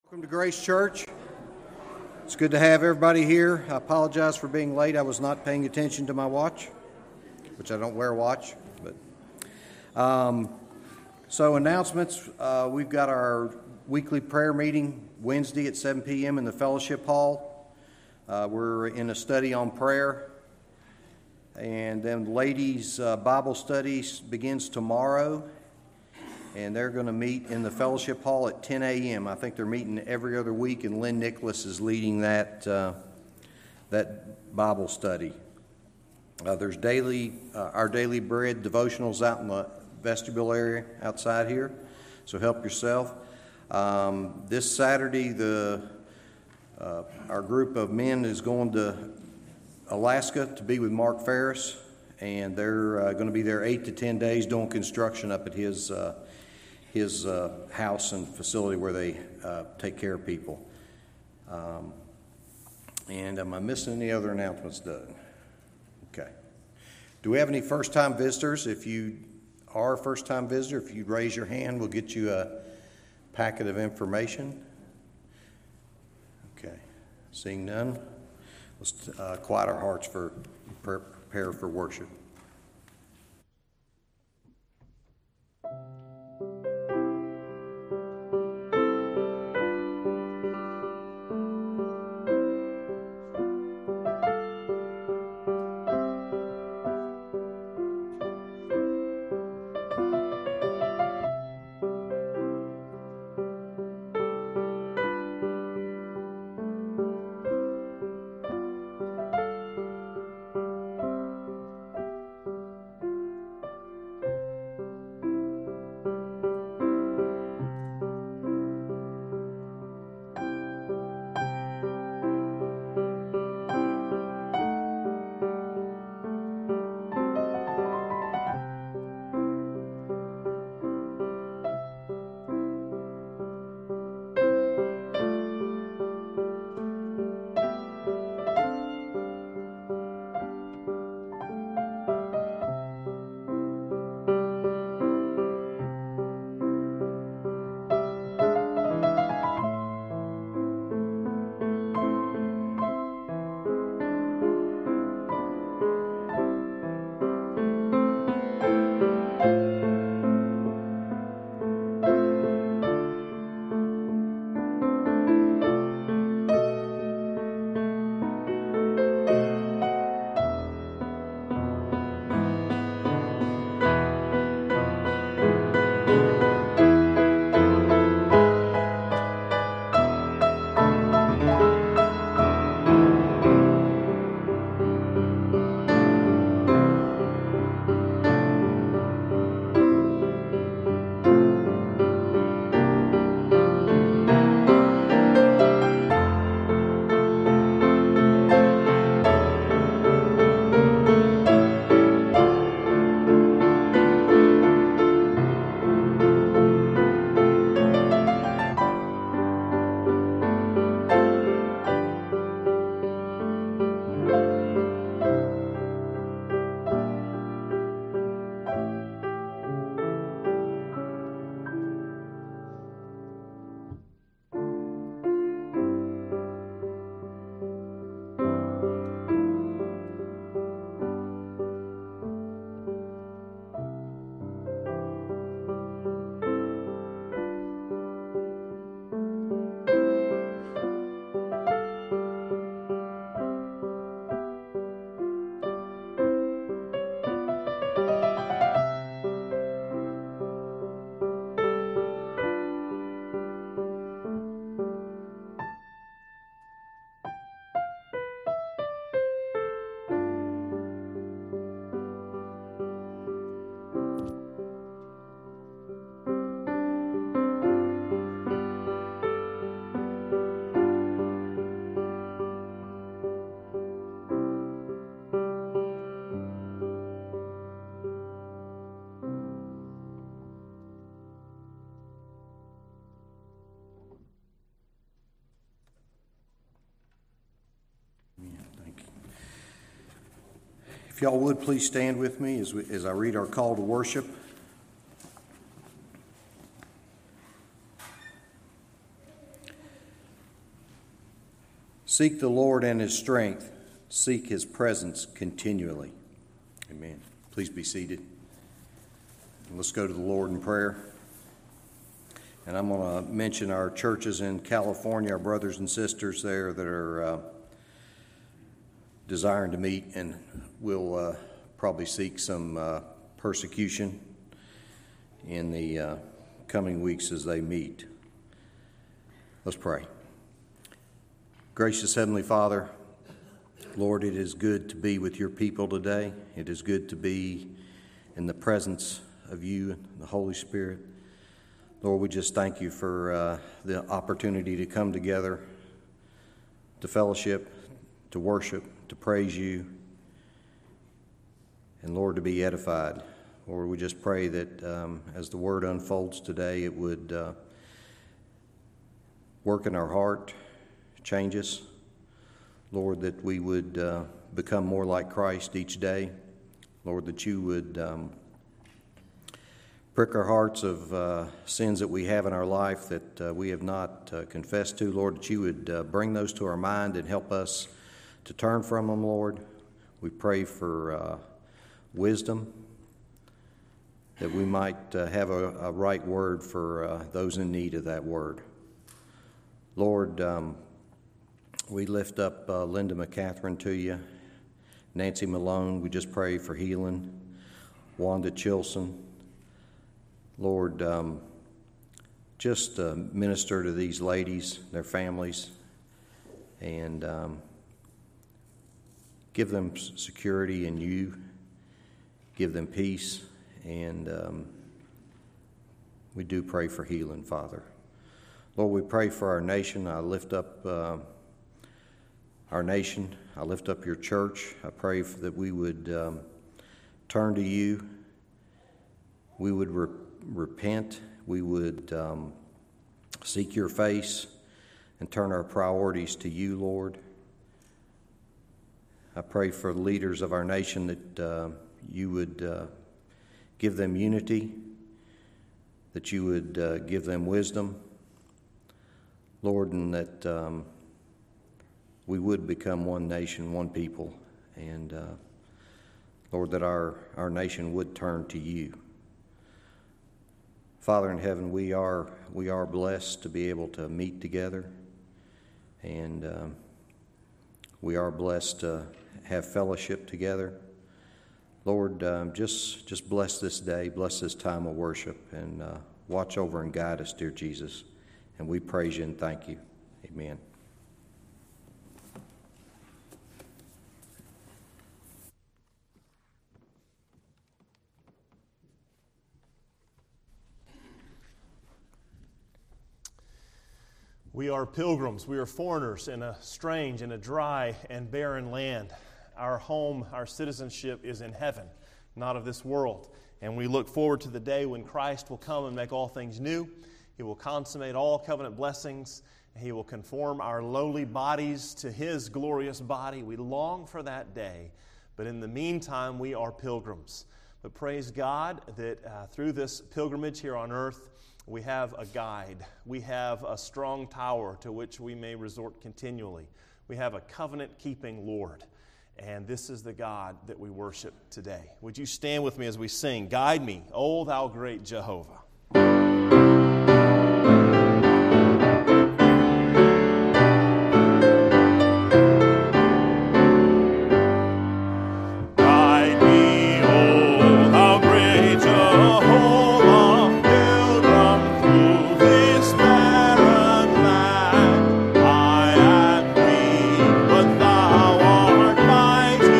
Welcome to Grace Church. It's good to have everybody here. I apologize for being late. I was not paying attention to my watch, which I don't wear a watch. So announcements. We've got our weekly prayer meeting Wednesday at 7 p.m. in the fellowship hall. We're in a study on prayer. And then ladies' Bible study begins tomorrow. And they're going to meet in the fellowship hall at 10 a.m. I think they're meeting every other week, and Lynn Nicholas is leading that Bible study. There's our daily bread devotionals out in the vestibule area outside here, so help yourself. This Saturday, our group of men is going to Alaska to be with Mark Ferris, and they're going to be there 8 to 10 days doing construction up at his house and facility where they take care of people. And am I missing any other announcements, Doug? Okay. Do we have any first-time visitors? If you are a first-time visitor, if you raise your hand, we'll get you a packet of information. Okay. Seeing none, let's quiet our hearts for prepare for worship. If y'all would please stand with me as I read our call to worship. Seek the Lord and his strength. Seek his presence continually. Amen. Please be seated. Let's go to the Lord in prayer. And I'm going to mention our churches in California, our brothers and sisters there that are desiring to meet and will probably seek some persecution in the coming weeks as they meet. Let's pray. Gracious Heavenly Father, Lord, it is good to be with your people today. It is good to be in the presence of you and the Holy Spirit. Lord, we just thank you for the opportunity to come together, to fellowship, to worship, to praise you, and Lord, to be edified. Lord, we just pray that as the word unfolds today, it would work in our heart, change us. Lord, that we would become more like Christ each day. Lord, that you would prick our hearts of sins that we have in our life that we have not confessed to. Lord, that you would bring those to our mind and help us to turn from them, Lord. We pray for wisdom, that we might have a right word for those in need of that word. Lord, we lift up Linda McCatherine to you, Nancy Malone, we just pray for healing, Wanda Chilson. Lord, just minister to these ladies, their families, and give them security in you, give them peace, and we do pray for healing, Father. Lord, we pray for our nation. I lift up our nation. I lift up your church. I pray that we would turn to you. We would repent. We would seek your face and turn our priorities to you, Lord. I pray for the leaders of our nation that you would give them unity, that you would give them wisdom, Lord, and that we would become one nation, one people, and Lord, that our nation would turn to you. Father in heaven, we are blessed to be able to meet together, and we are blessed to have fellowship together. Lord, just bless this day, bless this time of worship, and watch over and guide us, dear Jesus. And we praise you and thank you. Amen. We are pilgrims, we are foreigners in a strange and a dry and barren land. Our home, our citizenship is in heaven, not of this world. And we look forward to the day when Christ will come and make all things new. He will consummate all covenant blessings. He will conform our lowly bodies to His glorious body. We long for that day. But in the meantime, we are pilgrims. But praise God that through this pilgrimage here on earth, we have a guide. We have a strong tower to which we may resort continually. We have a covenant-keeping Lord. And this is the God that we worship today. Would you stand with me as we sing, "Guide Me, O Thou Great Jehovah"?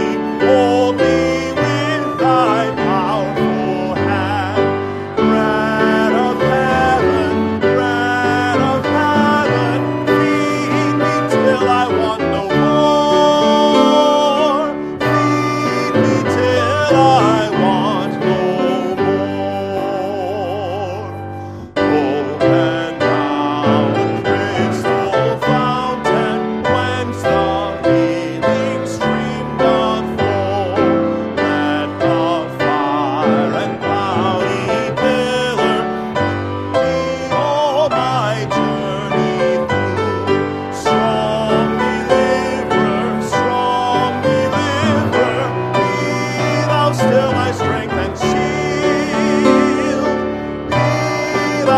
Right.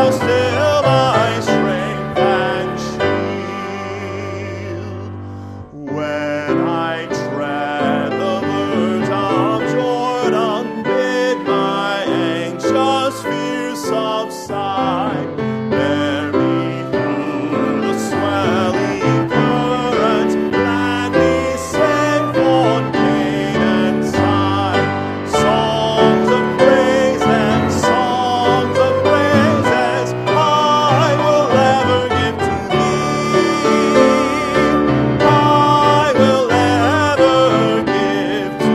still my strength and shield. When I tread the verge of Jordan, bid my anxious fears subside. Bear me through the swelling current, land me safe on Canaan's side. Songs of praise and songs of praises I will ever give to thee. I will ever give to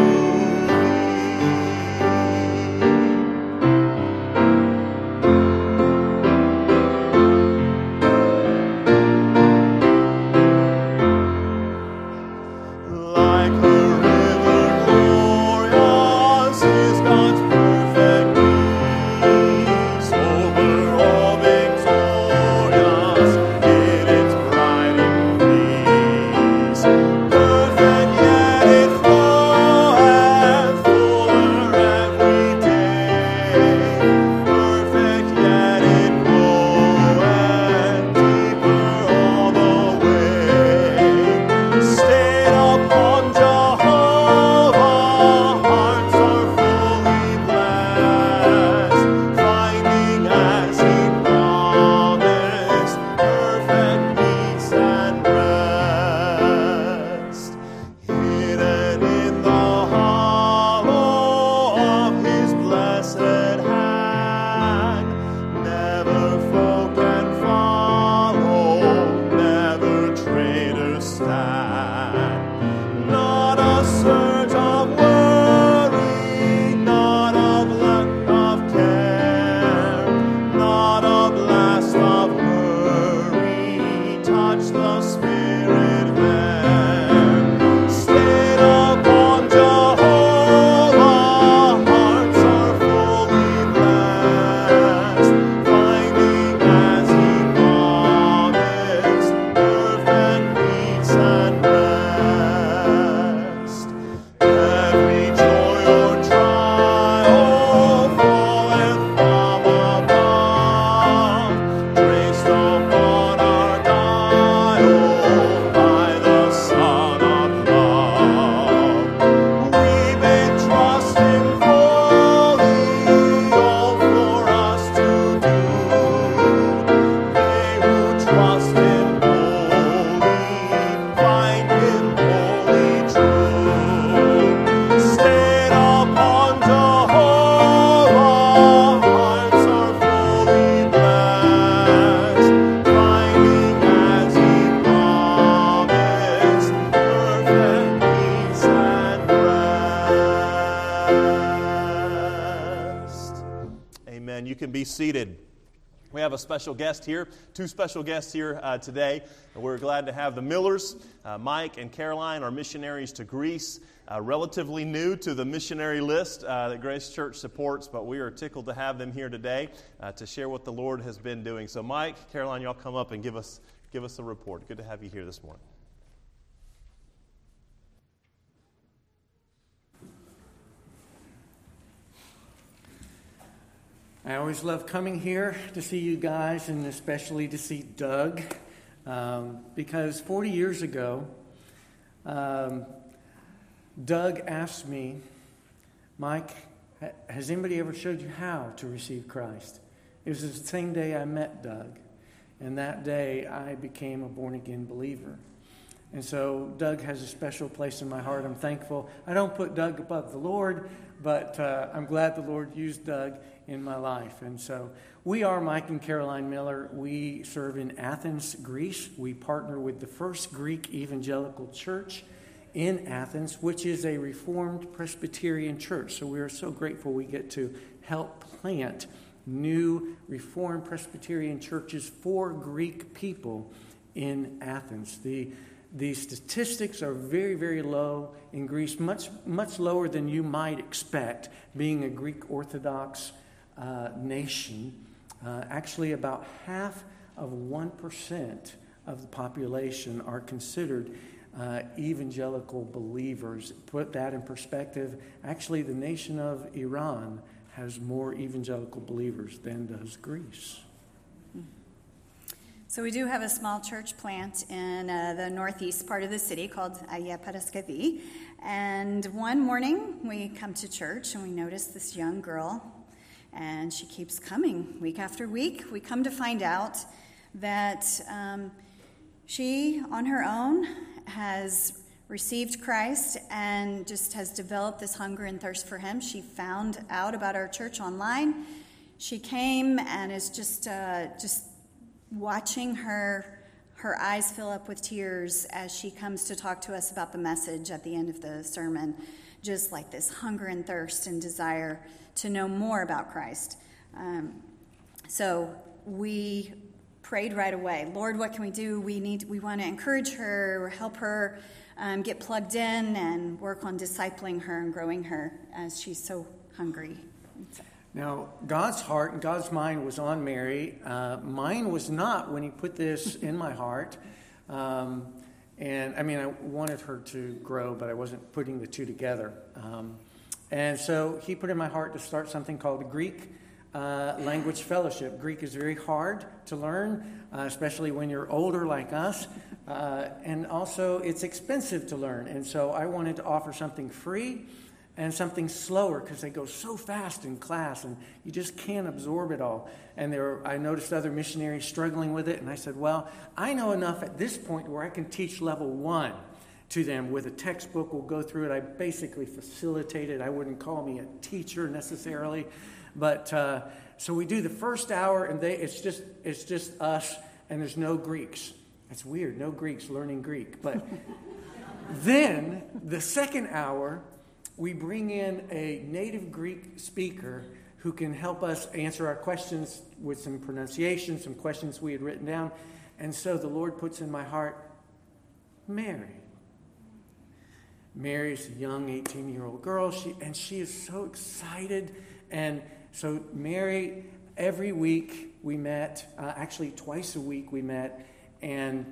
like a river glorious is God's perfect peace, over all victorious in its bright increase. Perfect yet it floweth fuller every day. Perfect yet it groweth deeper all the way. Stayed upon Jehovah, hearts are fully blessed, finding as He promised perfect peace and rest. Hidden in the hollow of His blessed hand, never foe can follow, never traitor stand. Not a surge of worry, not a lack of care, not a blast of hurry, touch the Spirit there. Stayed upon Jehovah, hearts are fully blessed, finding as He promised perfect peace and rest. Every joy or trial floweth from above, traced upon our dial by the Son of Love. We may trust Him fully, all for us to do. They who trust Him wholly find Him wholly true. Stayed upon Jehovah, hearts are fully blessed, finding as He promised perfect peace and rest. Amen. You can be seated. We have a special guest here, two special guests here today. We're glad to have the Millers. Mike and Caroline are missionaries to Greece, relatively new to the missionary list that Grace Church supports, but we are tickled to have them here today to share what the Lord has been doing. So Mike, Caroline, y'all come up and give us a report. Good to have you here this morning. I always love coming here to see you guys, and especially to see Doug, because 40 years ago, Doug asked me, Mike, has anybody ever showed you how to receive Christ? It was the same day I met Doug, and that day I became a born-again believer. And so Doug has a special place in my heart. I'm thankful. I don't put Doug above the Lord, but I'm glad the Lord used Doug in my life. And so we are Mike and Caroline Miller. We serve in Athens, Greece. We partner with the First Greek Evangelical Church in Athens, which is a Reformed Presbyterian church. So we are so grateful we get to help plant new Reformed Presbyterian churches for Greek people in Athens. The statistics are very, very low in Greece, much lower than you might expect, being a Greek Orthodox nation. Actually, about half of 1% of the population are considered evangelical believers. Put that in perspective, actually the nation of Iran has more evangelical believers than does Greece. So we do have a small church plant in the northeast part of the city called Aya Paraskevi. And one morning we come to church and we notice this young girl, and she keeps coming week after week. We come to find out that she, on her own, has received Christ and just has developed this hunger and thirst for him. She found out about our church online. She came and is just watching her eyes fill up with tears as she comes to talk to us about the message at the end of the sermon, just like this hunger and thirst and desire to know more about Christ. So we prayed right away, Lord, what can we do? We want to encourage her, help her get plugged in and work on discipling her and growing her as she's so hungry. Now, God's heart and God's mind was on Mary. Mine was not when he put this in my heart. And I mean, I wanted her to grow, but I wasn't putting the two together. And so he put in my heart to start something called the Greek Language Fellowship. Greek is very hard to learn, especially when you're older like us. And also, it's expensive to learn. And so I wanted to offer something free and something slower, because they go so fast in class and you just can't absorb it all. And I noticed other missionaries struggling with it, and I said, well, I know enough at this point where I can teach level 1 to them with a textbook. We'll go through it. I basically facilitated. I wouldn't call me a teacher necessarily, but so we do the first hour, and it's just us, and there's no Greeks. That's weird, no Greeks learning Greek. But then the second hour, we bring in a native Greek speaker who can help us answer our questions with some pronunciation, some questions we had written down. And so the Lord puts in my heart, Mary. Mary's a young 18-year-old girl, she is so excited. And so Mary, every week we met, actually twice a week we met, and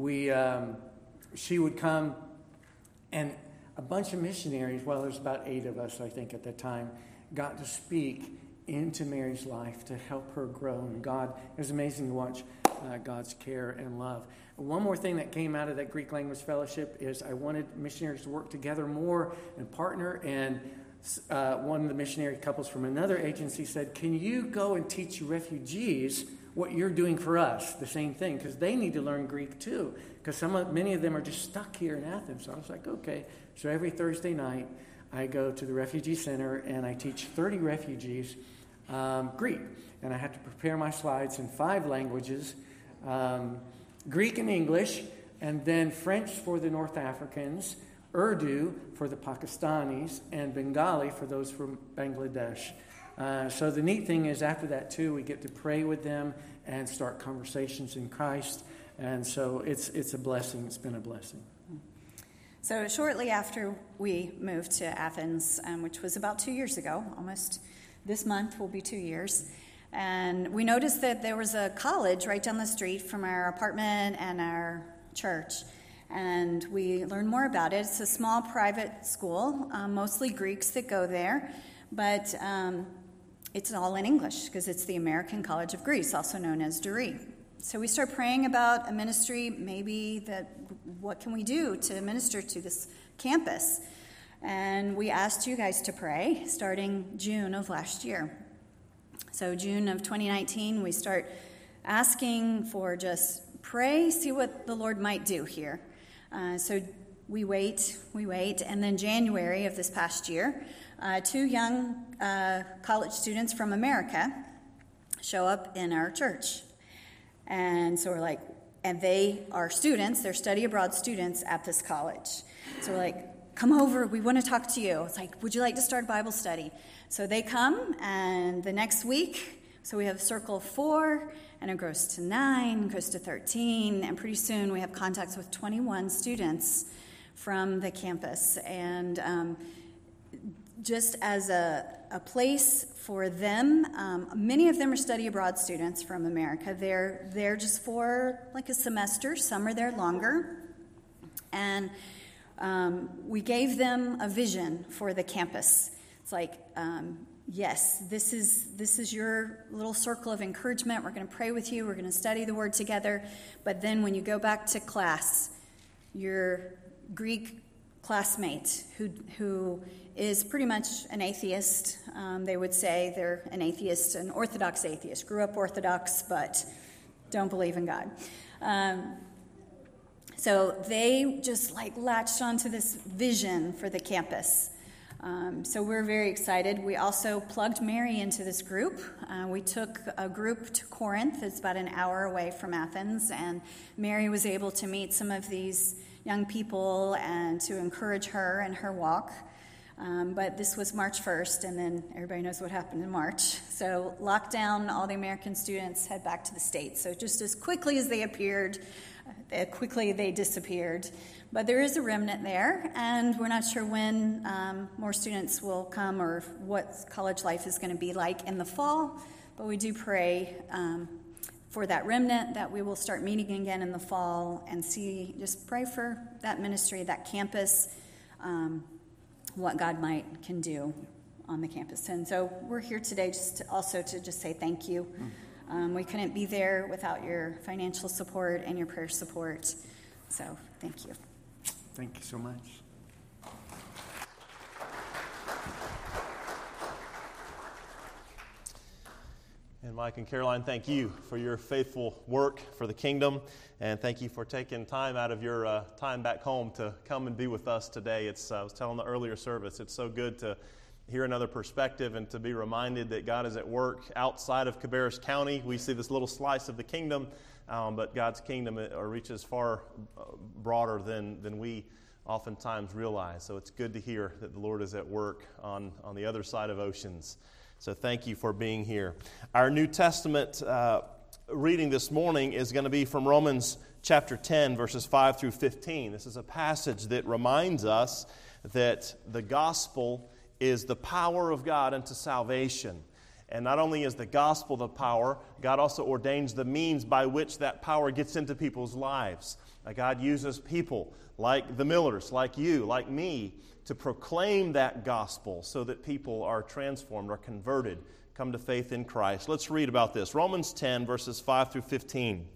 she would come, and a bunch of missionaries, well, there's about 8 of us, I think, at the time, got to speak into Mary's life to help her grow. And it was amazing to watch God's care and love. One more thing that came out of that Greek Language Fellowship is I wanted missionaries to work together more and partner. And one of the missionary couples from another agency said, can you go and teach refugees what you're doing for us? The same thing, because they need to learn Greek too. Because many of them are just stuck here in Athens. So I was like, okay. So every Thursday night, I go to the refugee center and I teach 30 refugees Greek. And I have to prepare my slides in 5 languages, Greek and English, and then French for the North Africans, Urdu for the Pakistanis, and Bengali for those from Bangladesh. So the neat thing is after that too, we get to pray with them and start conversations in Christ. And so it's a blessing. It's been a blessing. So shortly after we moved to Athens, which was about 2 years ago, almost this month will be 2 years, and we noticed that there was a college right down the street from our apartment and our church, and we learned more about it. It's a small private school, mostly Greeks that go there, but it's all in English because it's the American College of Greece, also known as DORI. So we start praying about a ministry, what can we do to minister to this campus? And we asked you guys to pray starting June of last year. So June of 2019, we start asking for just pray, see what the Lord might do here. So we wait, and then January of this past year, 2 young college students from America show up in our church. And so we're like, and they are students, they're study abroad students at this college. So we're like, come over, we want to talk to you. It's like, would you like to start Bible study? So they come, and the next week, so we have circle 4, and it grows to 9, goes to 13, and pretty soon we have contacts with 21 students from the campus. And just as a place for them, many of them are study abroad students from America. They're there just for like a semester. Some are there longer. And we gave them a vision for the campus. It's like yes, this is your little circle of encouragement. We're going to pray with you. We're going to study the Word together. But then when you go back to class, your Greek classmate who is pretty much an atheist, they would say they're an atheist, an Orthodox atheist, grew up Orthodox, but don't believe in God. So they just latched onto this vision for the campus. So we're very excited. We also plugged Mary into this group. We took a group to Corinth. It's about an hour away from Athens, and Mary was able to meet some of these young people and to encourage her in her walk. But this was March 1st, and then everybody knows what happened in March. So lockdown, all the American students head back to the States. So just as quickly as they appeared, quickly they disappeared. But there is a remnant there, and we're not sure when more students will come or what college life is going to be like in the fall. But we do pray for that remnant, that we will start meeting again in the fall and just pray for that ministry, that campus, what God can do on the campus. And so we're here today to just say thank you. We couldn't be there without your financial support and your prayer support. So thank you. Thank you so much. And Mike and Caroline, thank you for your faithful work for the kingdom, and thank you for taking time out of your time back home to come and be with us today. I was telling the earlier service, it's so good to hear another perspective and to be reminded that God is at work outside of Cabarrus County. We see this little slice of the kingdom, but God's kingdom reaches far broader than we oftentimes realize. So it's good to hear that the Lord is at work on the other side of oceans. So thank you for being here. Our New Testament reading this morning is going to be from Romans chapter 10, verses 5 through 15. This is a passage that reminds us that the gospel is the power of God unto salvation. And not only is the gospel the power, God also ordains the means by which that power gets into people's lives. God uses people like the Millers, like you, like me, to proclaim that gospel so that people are transformed, are converted, come to faith in Christ. Let's read about this. Romans 10, verses 5 through 15.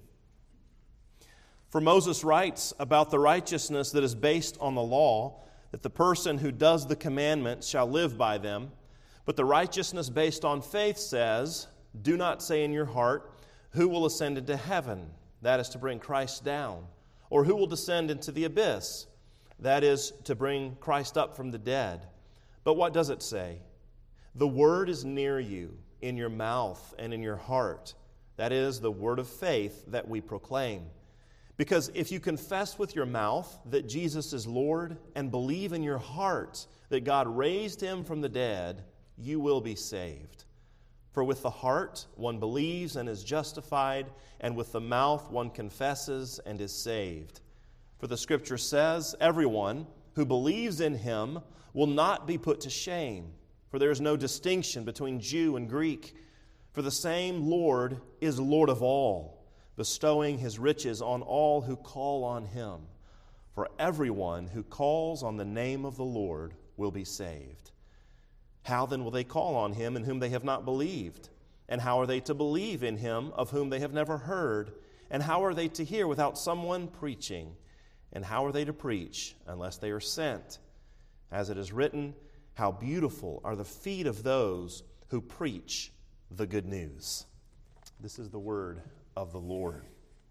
For Moses writes about the righteousness that is based on the law, that the person who does the commandments shall live by them. But the righteousness based on faith says, do not say in your heart, who will ascend into heaven? That is to bring Christ down. Or who will descend into the abyss? That is to bring Christ up from the dead. But what does it say? The word is near you, in your mouth and in your heart. That is the word of faith that we proclaim. Because if you confess with your mouth that Jesus is Lord and believe in your heart that God raised him from the dead, you will be saved. For with the heart one believes and is justified, and with the mouth one confesses and is saved. For the Scripture says, everyone who believes in him will not be put to shame. For there is no distinction between Jew and Greek. For the same Lord is Lord of all, bestowing his riches on all who call on him. For everyone who calls on the name of the Lord will be saved. How then will they call on him in whom they have not believed? And how are they to believe in him of whom they have never heard? And how are they to hear without someone preaching? And how are they to preach unless they are sent? As it is written, how beautiful are the feet of those who preach the good news. This is the word of the Lord.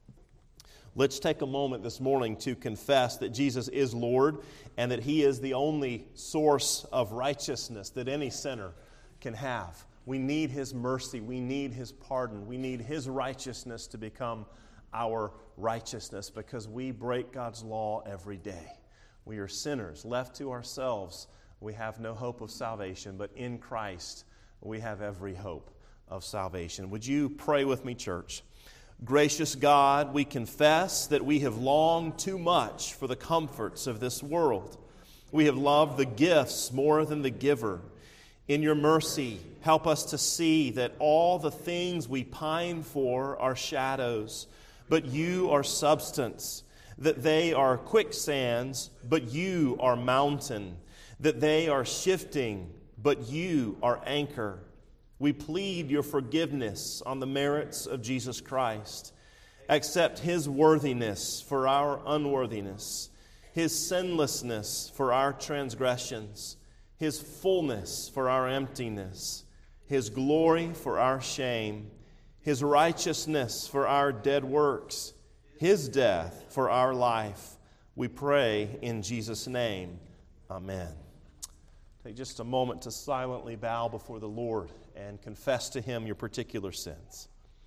Let's take a moment this morning to confess that Jesus is Lord and that he is the only source of righteousness that any sinner can have. We need his mercy. We need his pardon. We need his righteousness to become our righteousness because we break God's law every day. We are sinners. Left to ourselves, we have no hope of salvation, but in Christ, we have every hope of salvation. Would you pray with me, church? Gracious God, we confess that we have longed too much for the comforts of this world. We have loved the gifts more than the giver. In your mercy, help us to see that all the things we pine for are shadows, but you are substance, that they are quicksands, but you are mountain, that they are shifting, but you, our anchor. We plead your forgiveness on the merits of Jesus Christ. Accept his worthiness for our unworthiness, his sinlessness for our transgressions, his fullness for our emptiness, his glory for our shame, his righteousness for our dead works, his death for our life. We pray in Jesus' name. Amen. Take just a moment to silently bow before the Lord and confess to him your particular sins.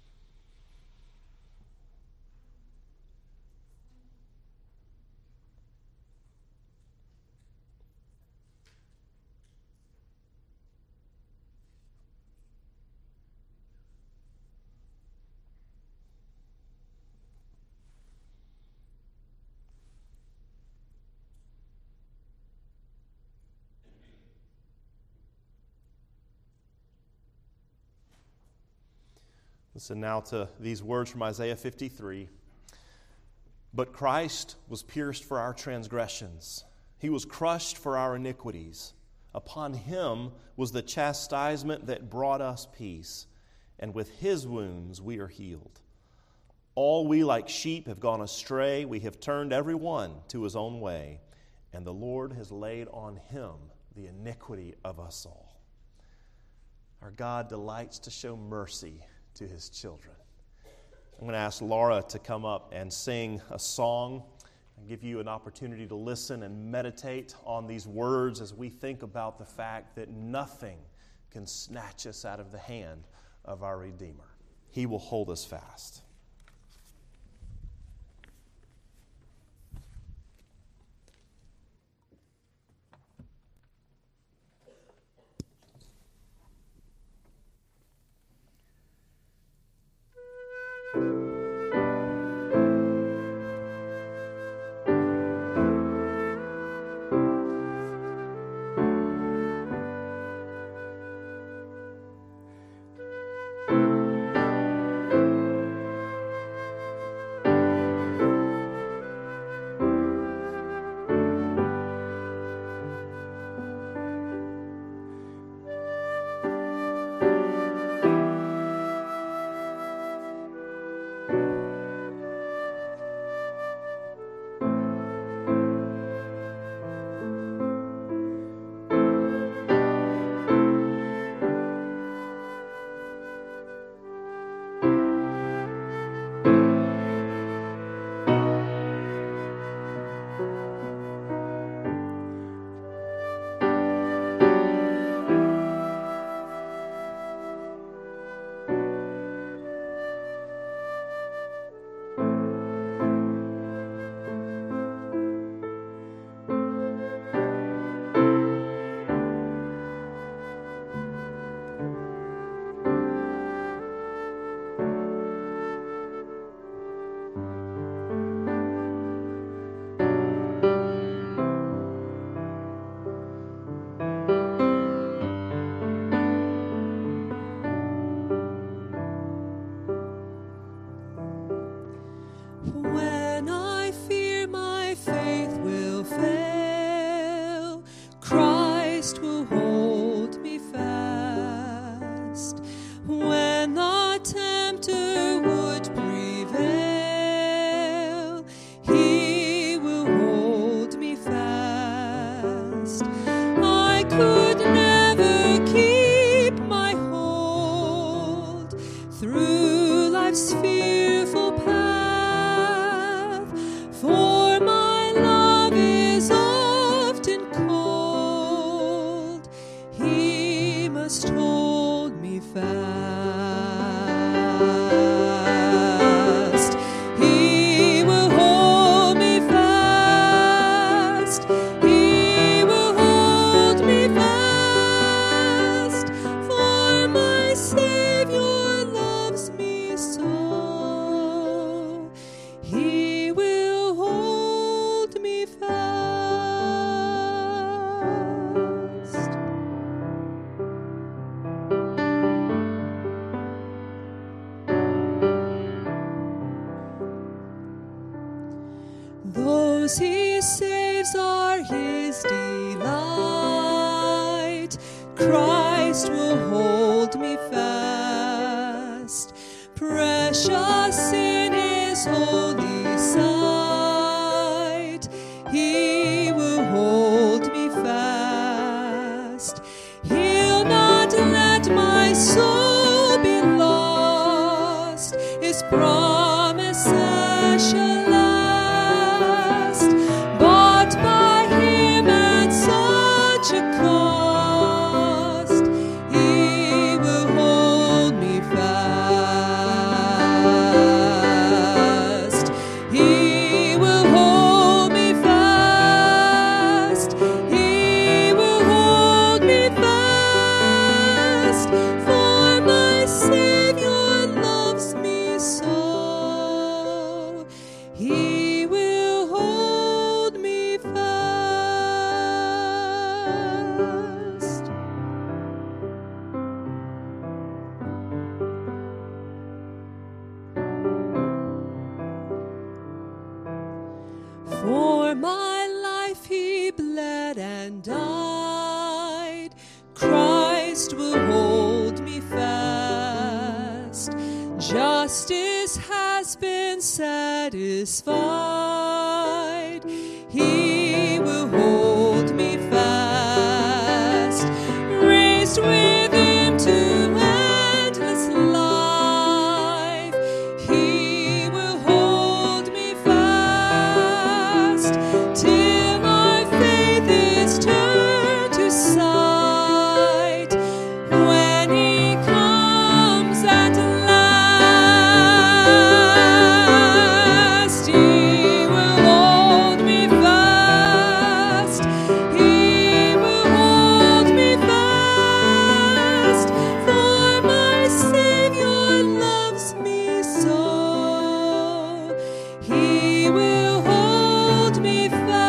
Listen now to these words from Isaiah 53. But Christ was pierced for our transgressions. He was crushed for our iniquities. Upon him was the chastisement that brought us peace, and with his wounds we are healed. All we like sheep have gone astray. We have turned every one to his own way, and the Lord has laid on him the iniquity of us all. Our God delights to show mercy to his children. I'm going to ask Laura to come up and sing a song and give you an opportunity to listen and meditate on these words as we think about the fact that nothing can snatch us out of the hand of our Redeemer. He will hold us fast. Those he saves are his delight. Christ will hold me fast. Precious in His holy sight, He will hold me fast. He'll not let my soul be lost. His promises shall last, bought by Him at such a cost. He will hold me fast. He will hold me fast. He will hold me fast. For my Savior loves me so. He will hold me fast. For my life He bled and died. Christ will hold me fast. Justice has been satisfied. He will hold me fast. Raised with Him to endless life, He will hold me fast till my faith is turned to sight. When He comes at last, He will hold me fast. He will hold me fast. For my Savior loves me so. He will hold me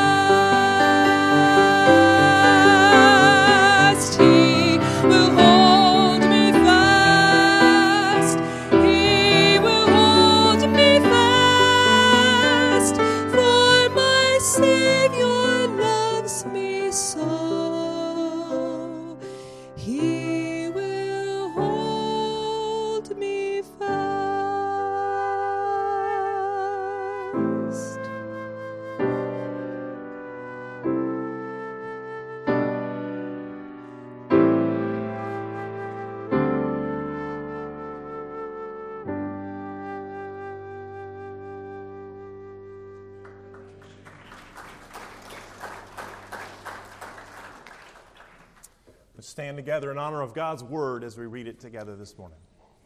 fast. He will hold me fast. He will hold me fast. For my Savior loves me so. He will hold me fast. Let's stand together in honor of God's word as we read it together this morning.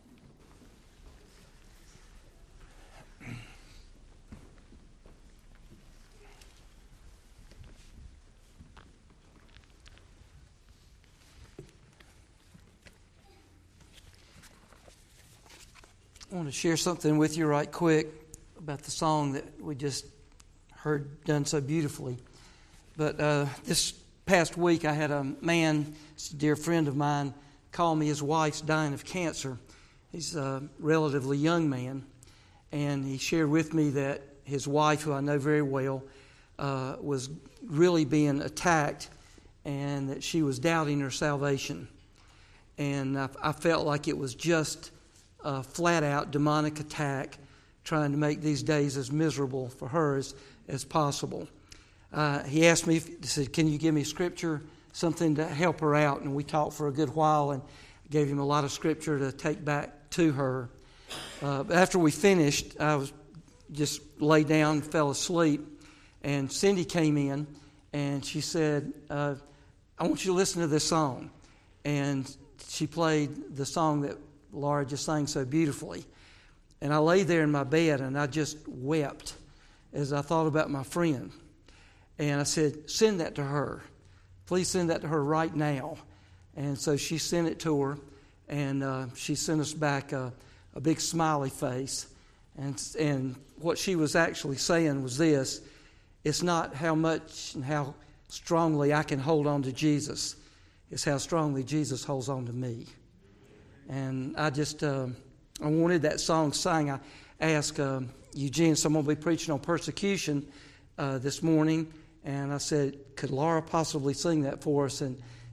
I want to share something with you right quick about the song that we just heard done so beautifully. But this past week I had a man, a dear friend of mine, call me. His wife's dying of cancer. He's a relatively young man, and he shared with me that his wife, who I know very well, was really being attacked and that she was doubting her salvation. And I felt like it was just a flat-out demonic attack trying to make these days as miserable for her as possible. He asked me, he said, can you give me scripture, something to help her out? And we talked for a good while and gave him a lot of scripture to take back to her. But after we finished, I was just laid down and fell asleep. And Cindy came in and she said, I want you to listen to this song. And she played the song that Laura just sang so beautifully. And I lay there in my bed and I just wept as I thought about my friend. And I said, send that to her. Please send that to her right now. And so she sent it to her, and she sent us back a big smiley face. And what she was actually saying was this: it's not how much and how strongly I can hold on to Jesus. It's how strongly Jesus holds on to me. And I just, I wanted that song sang. I asked Eugene, so I'm going to be preaching on persecution this morning. And I said, could Laura possibly sing that for us? And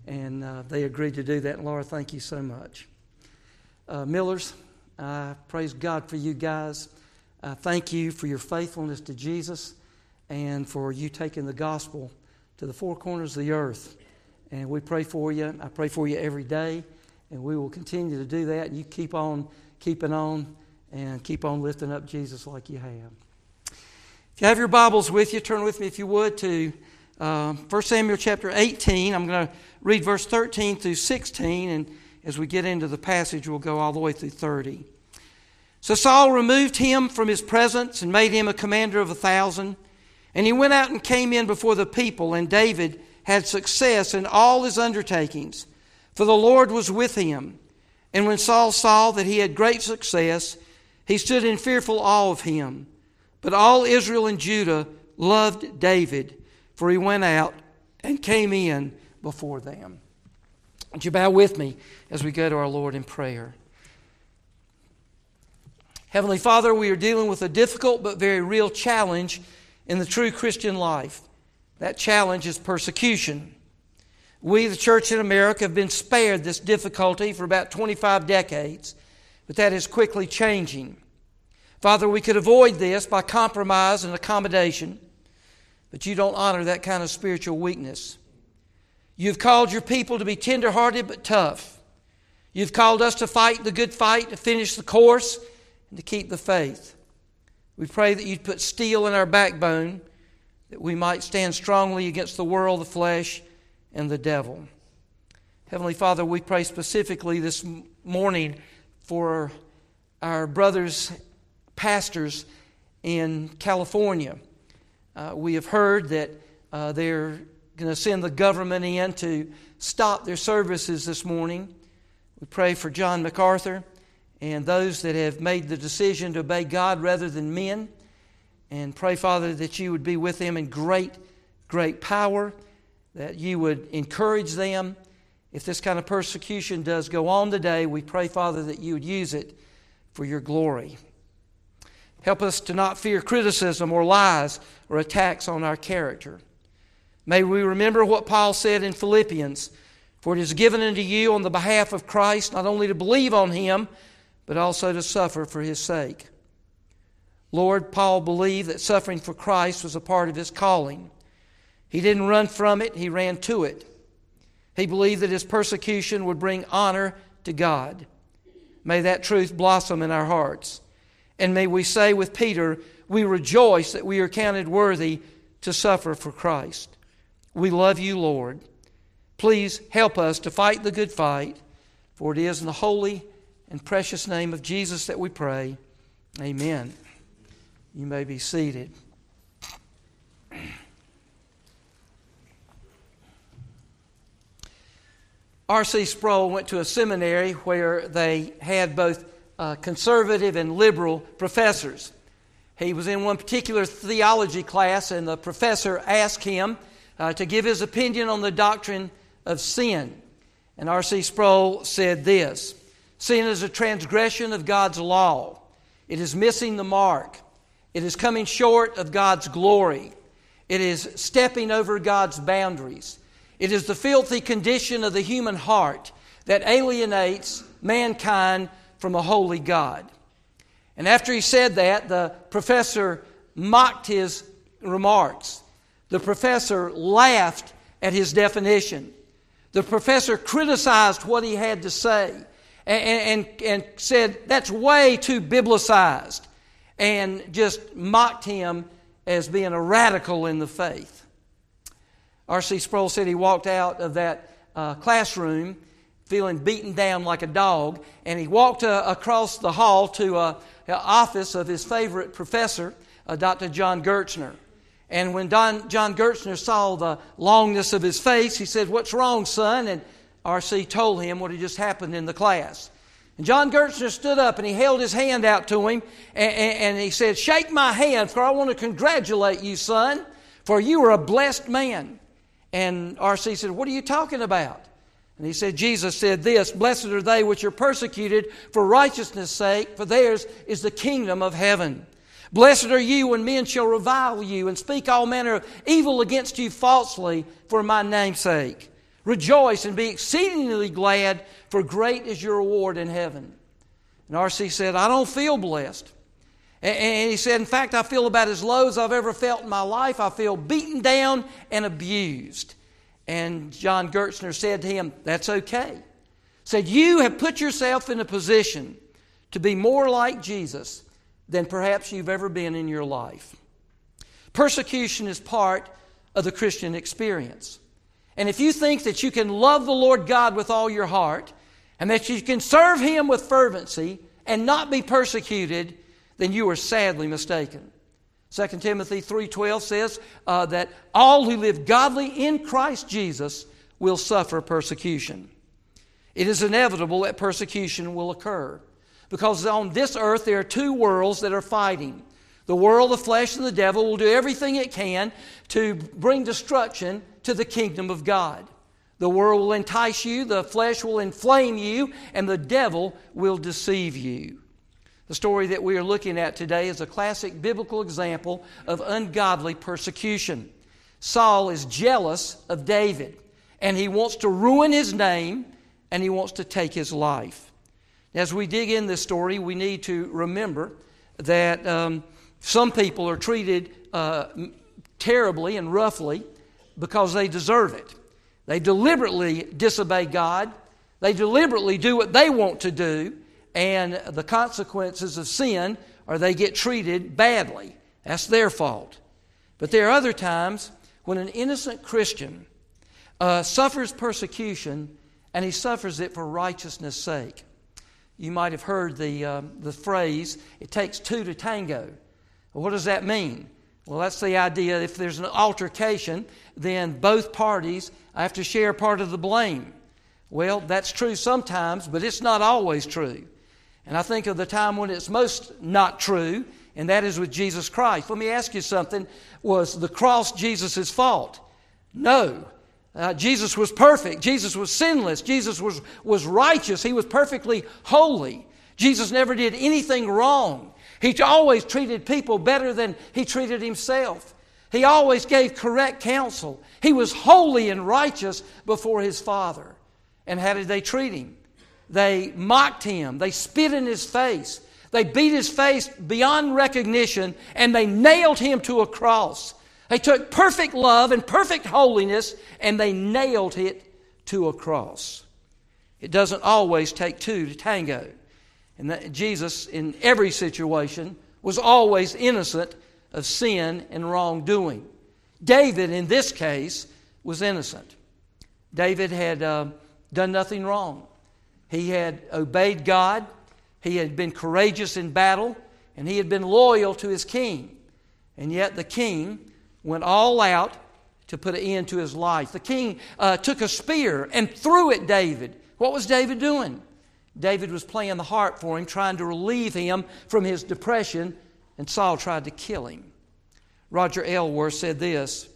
and they agreed to do that. And Laura, thank you so much. Millers, I praise God for you guys. Thank you for your faithfulness to Jesus and for you taking the gospel to the four corners of the earth. And we pray for you. I pray for you every day, and we will continue to do that. And you keep on keeping on and keep on lifting up Jesus like you have. If you have your Bibles with you, turn with me, if you would, to 1 Samuel chapter 18. I'm going to read verse 13 through 16, and as we get into the passage, we'll go all the way through 30. So Saul removed him from his presence and made him a commander of 1,000. And he went out and came in before the people, and David had success in all his undertakings, for the Lord was with him. And when Saul saw that he had great success, he stood in fearful awe of him. But all Israel and Judah loved David, for he went out and came in before them. Would you bow with me as we go to our Lord in prayer? Heavenly Father, we are dealing with a difficult but very real challenge in the true Christian life. That challenge is persecution. We, the church in America, have been spared this difficulty for about 25 decades, but that is quickly changing. Father, we could avoid this by compromise and accommodation, but you don't honor that kind of spiritual weakness. You've called your people to be tender-hearted but tough. You've called us to fight the good fight, to finish the course, and to keep the faith. We pray that you'd put steel in our backbone, that we might stand strongly against the world, the flesh, and the devil. Heavenly Father, we pray specifically this morning for our brothers, pastors in California. We have heard that they're going to send the government in to stop their services this morning. We pray for John MacArthur and those that have made the decision to obey God rather than men. And pray, Father, that you would be with them in great, great power, that you would encourage them. If this kind of persecution does go on today, we pray, Father, that you would use it for your glory. Help us to not fear criticism or lies or attacks on our character. May we remember what Paul said in Philippians, for it is given unto you on the behalf of Christ not only to believe on him, but also to suffer for his sake. Lord, Paul believed that suffering for Christ was a part of his calling. He didn't run from it, he ran to it. He believed that his persecution would bring honor to God. May that truth blossom in our hearts. And may we say with Peter, we rejoice that we are counted worthy to suffer for Christ. We love you, Lord. Please help us to fight the good fight, for it is in the holy and precious name of Jesus that we pray. Amen. You may be seated. R.C. Sproul went to a seminary where they had both conservative and liberal professors. He was in one particular theology class, and the professor asked him to give his opinion on the doctrine of sin. And R.C. Sproul said this: sin is a transgression of God's law. It is missing the mark. It is coming short of God's glory. It is stepping over God's boundaries. It is the filthy condition of the human heart that alienates mankind from a holy God. And after he said that, the professor mocked his remarks. The professor laughed at his definition. The professor criticized what he had to say and said, that's way too biblicized, and just mocked him as being a radical in the faith. R.C. Sproul said he walked out of that classroom feeling beaten down like a dog, and he walked across the hall to the office of his favorite professor, Dr. John Gertzner. And when John Gertzner saw the longness of his face, he said, "What's wrong, son?" And R.C. told him what had just happened in the class. And John Gertzner stood up and he held his hand out to him and he said, "Shake my hand, for I want to congratulate you, son, for you are a blessed man." And R.C. said, "What are you talking about?" And he said, "Jesus said this, blessed are they which are persecuted for righteousness' sake, for theirs is the kingdom of heaven. Blessed are you when men shall revile you and speak all manner of evil against you falsely for my name's sake. Rejoice and be exceedingly glad, for great is your reward in heaven. And R.C. said, I don't feel blessed. And he said, in fact, I feel about as low as I've ever felt in my life. I feel beaten down and abused. And John Gertzner said to him, that's okay. Said, you have put yourself in a position to be more like Jesus than perhaps you've ever been in your life. Persecution is part of the Christian experience. And if you think that you can love the Lord God with all your heart, and that you can serve Him with fervency and not be persecuted, then you are sadly mistaken. 2 Timothy 3:12 says that all who live godly in Christ Jesus will suffer persecution. It is inevitable that persecution will occur, because on this earth there are two worlds that are fighting. The world of flesh and the devil will do everything it can to bring destruction to the kingdom of God. The world will entice you, the flesh will inflame you, and the devil will deceive you. The story that we are looking at today is a classic biblical example of ungodly persecution. Saul is jealous of David, and he wants to ruin his name, and he wants to take his life. As we dig in this story, we need to remember that some people are treated terribly and roughly because they deserve it. They deliberately disobey God. They deliberately do what they want to do. And the consequences of sin are they get treated badly. That's their fault. But there are other times when an innocent Christian suffers persecution, and he suffers it for righteousness' sake. You might have heard the phrase, it takes two to tango. Well, what does that mean? Well, that's the idea. If there's an altercation, then both parties have to share part of the blame. Well, that's true sometimes, but it's not always true. And I think of the time when it's most not true, and that is with Jesus Christ. Let me ask you something. Was the cross Jesus' fault? No. Jesus was perfect. Jesus was sinless. Jesus was righteous. He was perfectly holy. Jesus never did anything wrong. He always treated people better than He treated Himself. He always gave correct counsel. He was holy and righteous before His Father. And how did they treat Him? They mocked Him. They spit in His face. They beat His face beyond recognition, and they nailed Him to a cross. They took perfect love and perfect holiness, and they nailed it to a cross. It doesn't always take two to tango. And that Jesus, in every situation, was always innocent of sin and wrongdoing. David, in this case, was innocent. David had done nothing wrong. He had obeyed God. He had been courageous in battle, and he had been loyal to his king. And yet the king went all out to put an end to his life. The king took a spear and threw at David. What was David doing? David was playing the harp for him, trying to relieve him from his depression, and Saul tried to kill him. Roger Aylworth said this: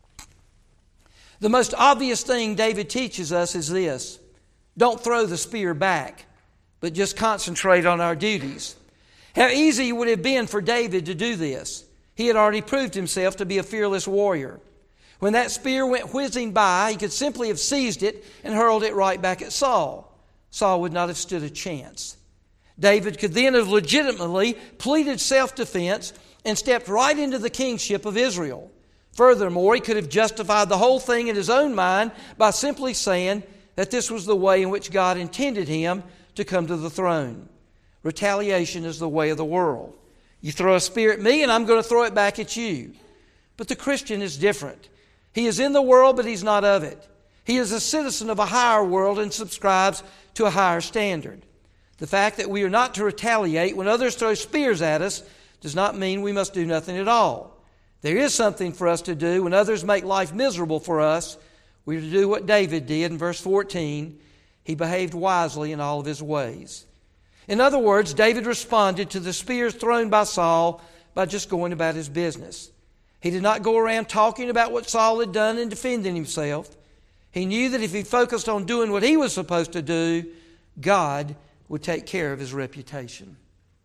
the most obvious thing David teaches us is this: don't throw the spear back, but just concentrate on our duties. How easy it would have been for David to do this. He had already proved himself to be a fearless warrior. When that spear went whizzing by, he could simply have seized it and hurled it right back at Saul. Saul would not have stood a chance. David could then have legitimately pleaded self-defense and stepped right into the kingship of Israel. Furthermore, he could have justified the whole thing in his own mind by simply saying that this was the way in which God intended him to come to the throne. Retaliation is the way of the world. You throw a spear at me and I'm going to throw it back at you. But the Christian is different. He is in the world, but he's not of it. He is a citizen of a higher world and subscribes to a higher standard. The fact that we are not to retaliate when others throw spears at us does not mean we must do nothing at all. There is something for us to do when others make life miserable for us. We are to do what David did in verse 14. He behaved wisely in all of his ways. In other words, David responded to the spears thrown by Saul by just going about his business. He did not go around talking about what Saul had done and defending himself. He knew that if he focused on doing what he was supposed to do, God would take care of his reputation.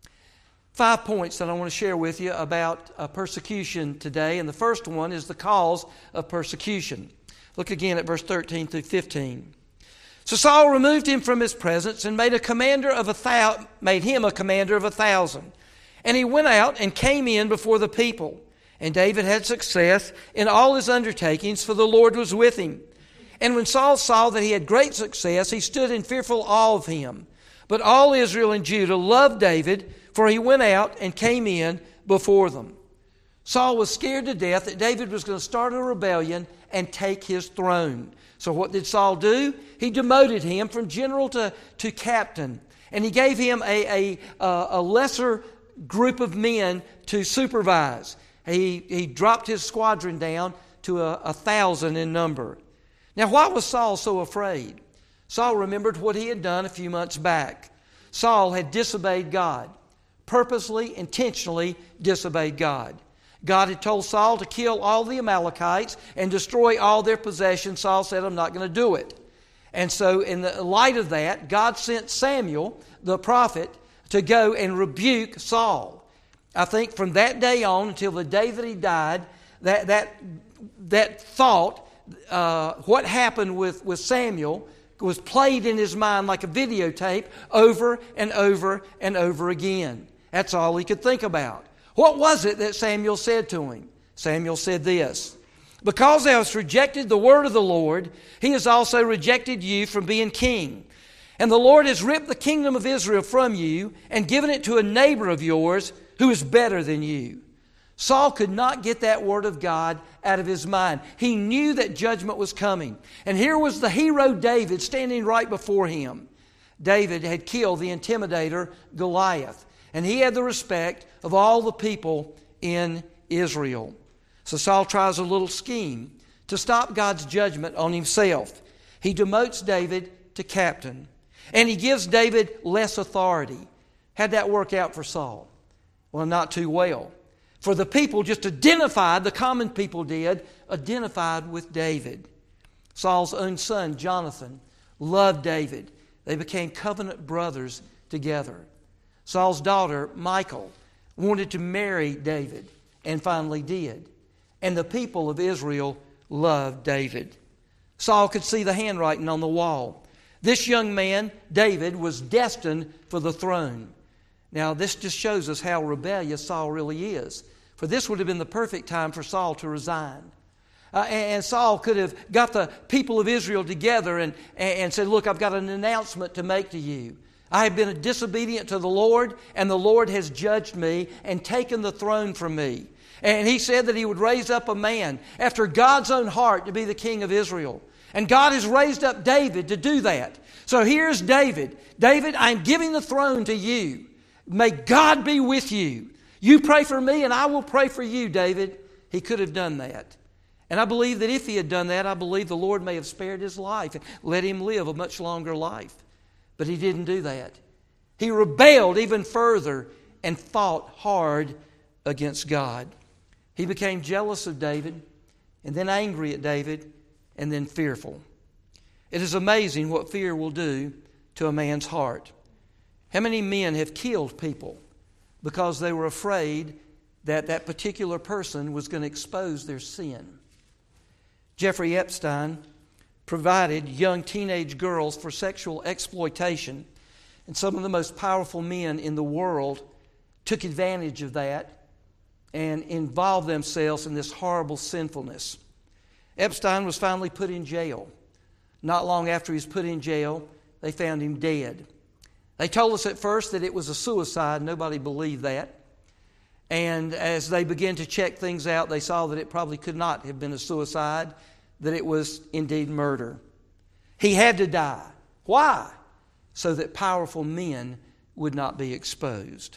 5 points that I want to share with you about persecution today. And the first one is the cause of persecution. Look again at verse 13 through 15. So Saul removed him from his presence and made him a commander of 1,000. And he went out and came in before the people. And David had success in all his undertakings, for the Lord was with him. And when Saul saw that he had great success, he stood in fearful awe of him. But all Israel and Judah loved David, for he went out and came in before them. Saul was scared to death that David was going to start a rebellion and take his throne. So what did Saul do? He demoted him from general to captain. And he gave him a lesser group of men to supervise. He dropped his squadron down to 1,000 in number. Now, why was Saul so afraid? Saul remembered what he had done a few months back. Saul had disobeyed God, purposely, intentionally disobeyed God. God had told Saul to kill all the Amalekites and destroy all their possessions. Saul said, I'm not going to do it. And so in the light of that, God sent Samuel, the prophet, to go and rebuke Saul. I think from that day on until the day that he died, that thought, what happened with Samuel, was played in his mind like a videotape over and over and over again. That's all he could think about. What was it that Samuel said to him? Samuel said this, because thou hast rejected the word of the Lord, he has also rejected you from being king. And the Lord has ripped the kingdom of Israel from you and given it to a neighbor of yours who is better than you. Saul could not get that word of God out of his mind. He knew that judgment was coming. And here was the hero David standing right before him. David had killed the intimidator Goliath. And he had the respect of all the people in Israel. So Saul tries a little scheme to stop God's judgment on himself. He demotes David to captain. And he gives David less authority. How'd that work out for Saul? Well, not too well. For the people just identified, the common people did, identified with David. Saul's own son, Jonathan, loved David. They became covenant brothers together. Saul's daughter, Michal, wanted to marry David and finally did. And the people of Israel loved David. Saul could see the handwriting on the wall. This young man, David, was destined for the throne. Now, this just shows us how rebellious Saul really is. For this would have been the perfect time for Saul to resign. And Saul could have got the people of Israel together and said, look, I've got an announcement to make to you. I have been disobedient to the Lord, and the Lord has judged me and taken the throne from me. And he said that he would raise up a man after God's own heart to be the king of Israel. And God has raised up David to do that. So here's David. David, I'm giving the throne to you. May God be with you. You pray for me and I will pray for you, David. He could have done that. And I believe that if he had done that, I believe the Lord may have spared his life and let him live a much longer life. But he didn't do that. He rebelled even further and fought hard against God. He became jealous of David and then angry at David and then fearful. It is amazing what fear will do to a man's heart. How many men have killed people because they were afraid that that particular person was going to expose their sin? Jeffrey Epstein provided young teenage girls for sexual exploitation, and some of the most powerful men in the world took advantage of that and involved themselves in this horrible sinfulness. Epstein was finally put in jail. Not long after he was put in jail, they found him dead. They told us at first that it was a suicide. Nobody believed that. And as they began to check things out, they saw that it probably could not have been a suicide, that it was indeed murder. He had to die. Why? So that powerful men would not be exposed.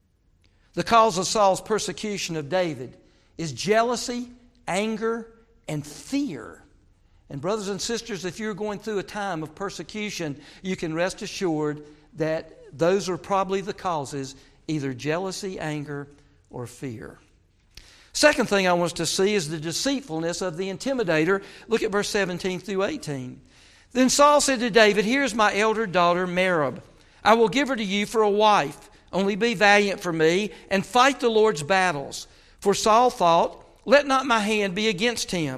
The cause of Saul's persecution of David is jealousy, anger, and fear. And brothers and sisters, if you're going through a time of persecution, you can rest assured that those are probably the causes, either jealousy, anger, or fear. Second thing I want us to see is the deceitfulness of the intimidator. Look at verse 17 through 18. Then Saul said to David, here's my elder daughter Merab. I will give her to you for a wife. Only be valiant for me and fight the Lord's battles. For Saul thought, let not my hand be against him,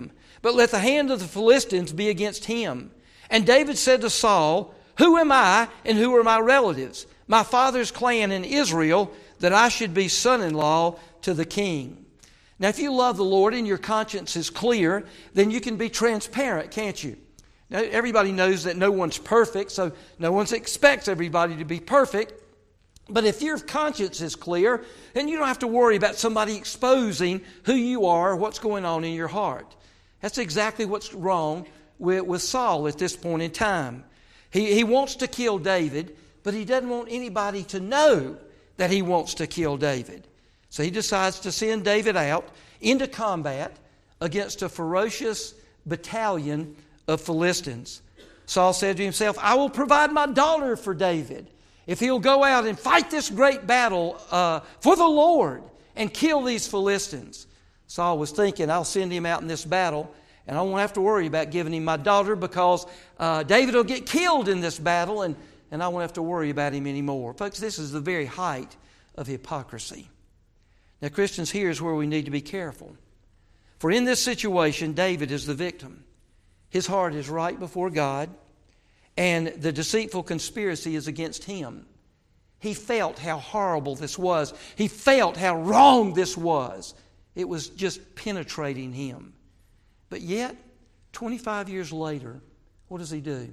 but let the hand of the Philistines be against him. And David said to Saul, Who am I and who are my relatives, my father's clan in Israel, that I should be son-in-law to the king? Now, if you love the Lord and your conscience is clear, then you can be transparent, can't you? Now, everybody knows that no one's perfect, so no one expects everybody to be perfect. But if your conscience is clear, then you don't have to worry about somebody exposing who you are or what's going on in your heart. That's exactly what's wrong with Saul at this point in time. He wants to kill David, but he doesn't want anybody to know that he wants to kill David. So he decides to send David out into combat against a ferocious battalion of Philistines. Saul said to himself, I will provide my daughter for David if he'll go out and fight this great battle for the Lord and kill these Philistines. Saul was thinking, I'll send him out in this battle, and I won't have to worry about giving him my daughter because David will get killed in this battle, and I won't have to worry about him anymore. Folks, this is the very height of hypocrisy. Now, Christians, here's where we need to be careful. For in this situation, David is the victim. His heart is right before God, and the deceitful conspiracy is against him. He felt how horrible this was. He felt how wrong this was. It was just penetrating him. But yet, 25 years later, what does he do?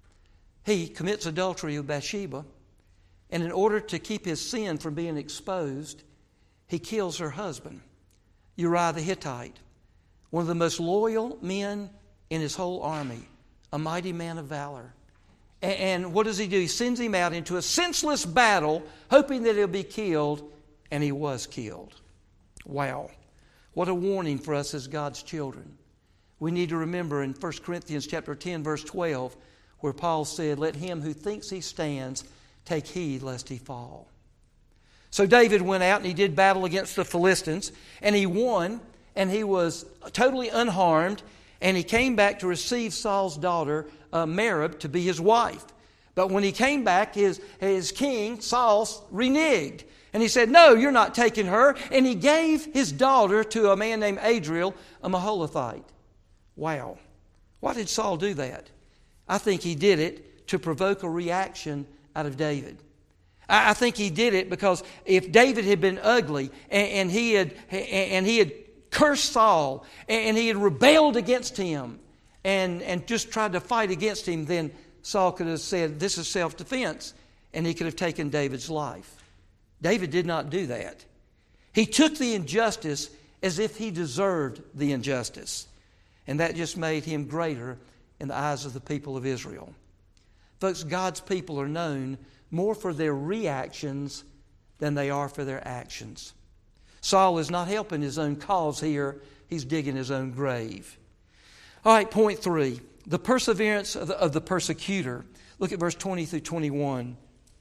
He commits adultery with Bathsheba, and in order to keep his sin from being exposed, he kills her husband, Uriah the Hittite, one of the most loyal men in his whole army, a mighty man of valor. And what does he do? He sends him out into a senseless battle, hoping that he'll be killed, and he was killed. Wow. What a warning for us as God's children. We need to remember in 1 Corinthians chapter 10, verse 12, where Paul said, Let him who thinks he stands take heed lest he fall. So David went out and he did battle against the Philistines, and he won, and he was totally unharmed, and he came back to receive Saul's daughter, Merab, to be his wife. But when he came back, his king, Saul, reneged. And he said, No, you're not taking her. And he gave his daughter to a man named Adriel, a Maholathite. Wow. Why did Saul do that? I think he did it to provoke a reaction out of David. I think he did it because if David had been ugly and he had cursed Saul and he had rebelled against him and just tried to fight against him, then Saul could have said, this is self-defense, and he could have taken David's life. David did not do that. He took the injustice as if he deserved the injustice, and that just made him greater in the eyes of the people of Israel. Folks, God's people are known more for their reactions than they are for their actions. Saul is not helping his own cause here. He's digging his own grave. All right, point 3, the perseverance of the persecutor. Look at verse 20 through 21.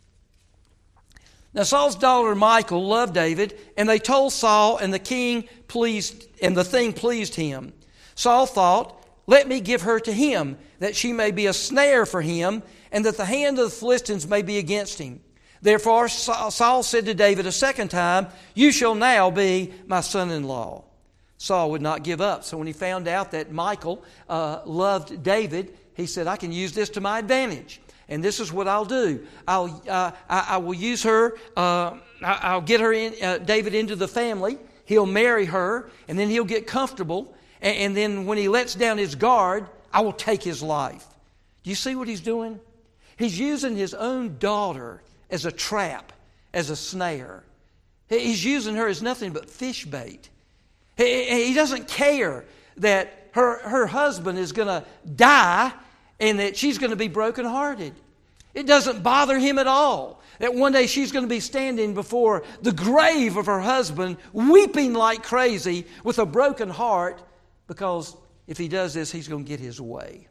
Now Saul's daughter Michal loved David, and they told Saul, and the thing pleased him. Saul thought, Let me give her to him, that she may be a snare for him, and that the hand of the Philistines may be against him. Therefore Saul said to David a second time, You shall now be my son-in-law. Saul would not give up. So when he found out that Michal loved David, he said, I can use this to my advantage. And this is what I'll do. I will use her. I'll get her David into the family. He'll marry her, and then he'll get comfortable. And then when he lets down his guard, I will take his life. Do you see what he's doing? He's using his own daughter as a trap, as a snare. He's using her as nothing but fish bait. He doesn't care that her husband is going to die and that she's going to be brokenhearted. It doesn't bother him at all that one day she's going to be standing before the grave of her husband, weeping like crazy with a broken heart, because if he does this, he's going to get his way.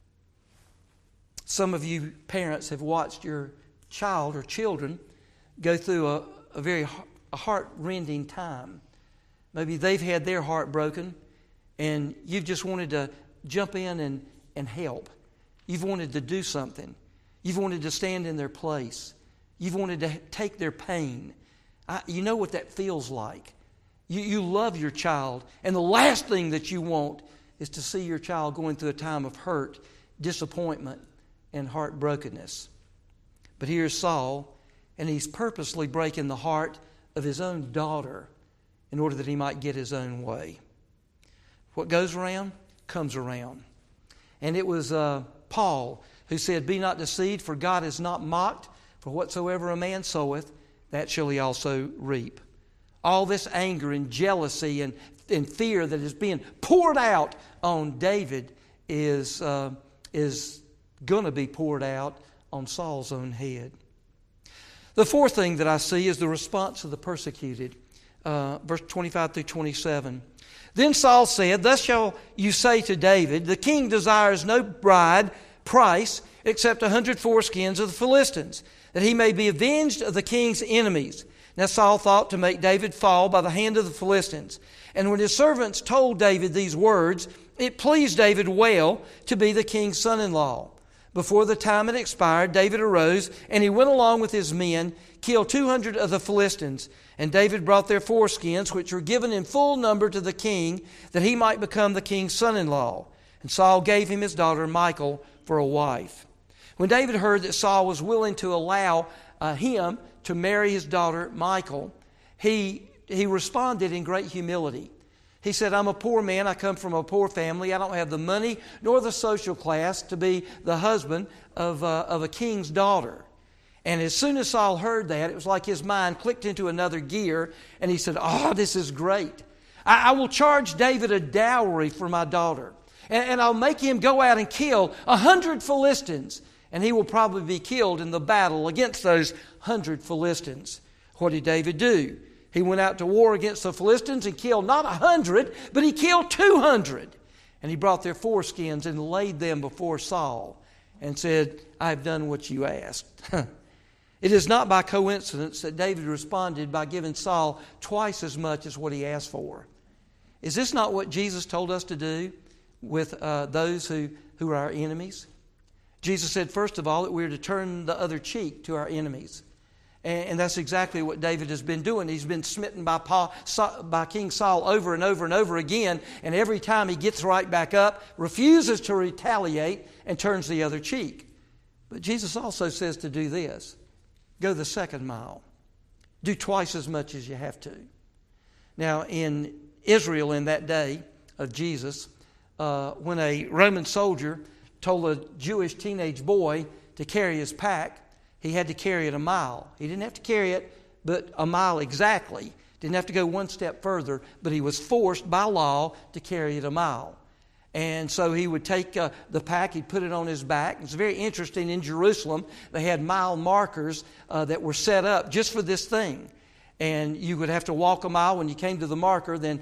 Some of you parents have watched your child or children go through a very heart-rending time. Maybe they've had their heart broken, and you've just wanted to jump in and help. You've wanted to do something. You've wanted to stand in their place. You've wanted to take their pain. You know what that feels like. You love your child, and the last thing that you want is to see your child going through a time of hurt, disappointment, and heartbrokenness. But here's Saul, and he's purposely breaking the heart of his own daughter in order that he might get his own way. What goes around comes around. And it was Paul who said, "Be not deceived, for God is not mocked. For whatsoever a man soweth, that shall he also reap." All this anger and jealousy and fear that is being poured out on David is going to be poured out on Saul's own head. The fourth thing that I see is the response of the persecuted. Verse 25 through 27. Then Saul said, "Thus shall you say to David, the king desires no bride price except 100 foreskins of the Philistines, that he may be avenged of the king's enemies." Now Saul thought to make David fall by the hand of the Philistines. And when his servants told David these words, it pleased David well to be the king's son-in-law. Before the time had expired, David arose, and he went along with his men, killed 200 of the Philistines. And David brought their foreskins, which were given in full number to the king, that he might become the king's son-in-law. And Saul gave him his daughter Michal for a wife. When David heard that Saul was willing to allow him to marry his daughter Michal, he responded in great humility. He said, "I'm a poor man. I come from a poor family. I don't have the money nor the social class to be the husband of a king's daughter." And as soon as Saul heard that, it was like his mind clicked into another gear, and he said, "Oh, this is great. I will charge David a dowry for my daughter, and I'll make him go out and kill 100 Philistines, and he will probably be killed in the battle against those 100 Philistines." What did David do? He went out to war against the Philistines and killed not 100, but he killed 200. And he brought their foreskins and laid them before Saul and said, "I have done what you asked." It is not by coincidence that David responded by giving Saul twice as much as what he asked for. Is this not what Jesus told us to do with those who are our enemies? Jesus said, first of all, that we're to turn the other cheek to our enemies. And that's exactly what David has been doing. He's been smitten by King Saul over and over and over again. And every time he gets right back up, refuses to retaliate and turns the other cheek. But Jesus also says to do this. Go the second mile. Do twice as much as you have to. Now, in Israel in that day of Jesus, when a Roman soldier told a Jewish teenage boy to carry his pack, he had to carry it a mile. He didn't have to carry it but a mile exactly. Didn't have to go one step further, but he was forced by law to carry it a mile. And so he would take the pack, he'd put it on his back. It's very interesting, in Jerusalem, they had mile markers that were set up just for this thing. And you would have to walk a mile. When you came to the marker, then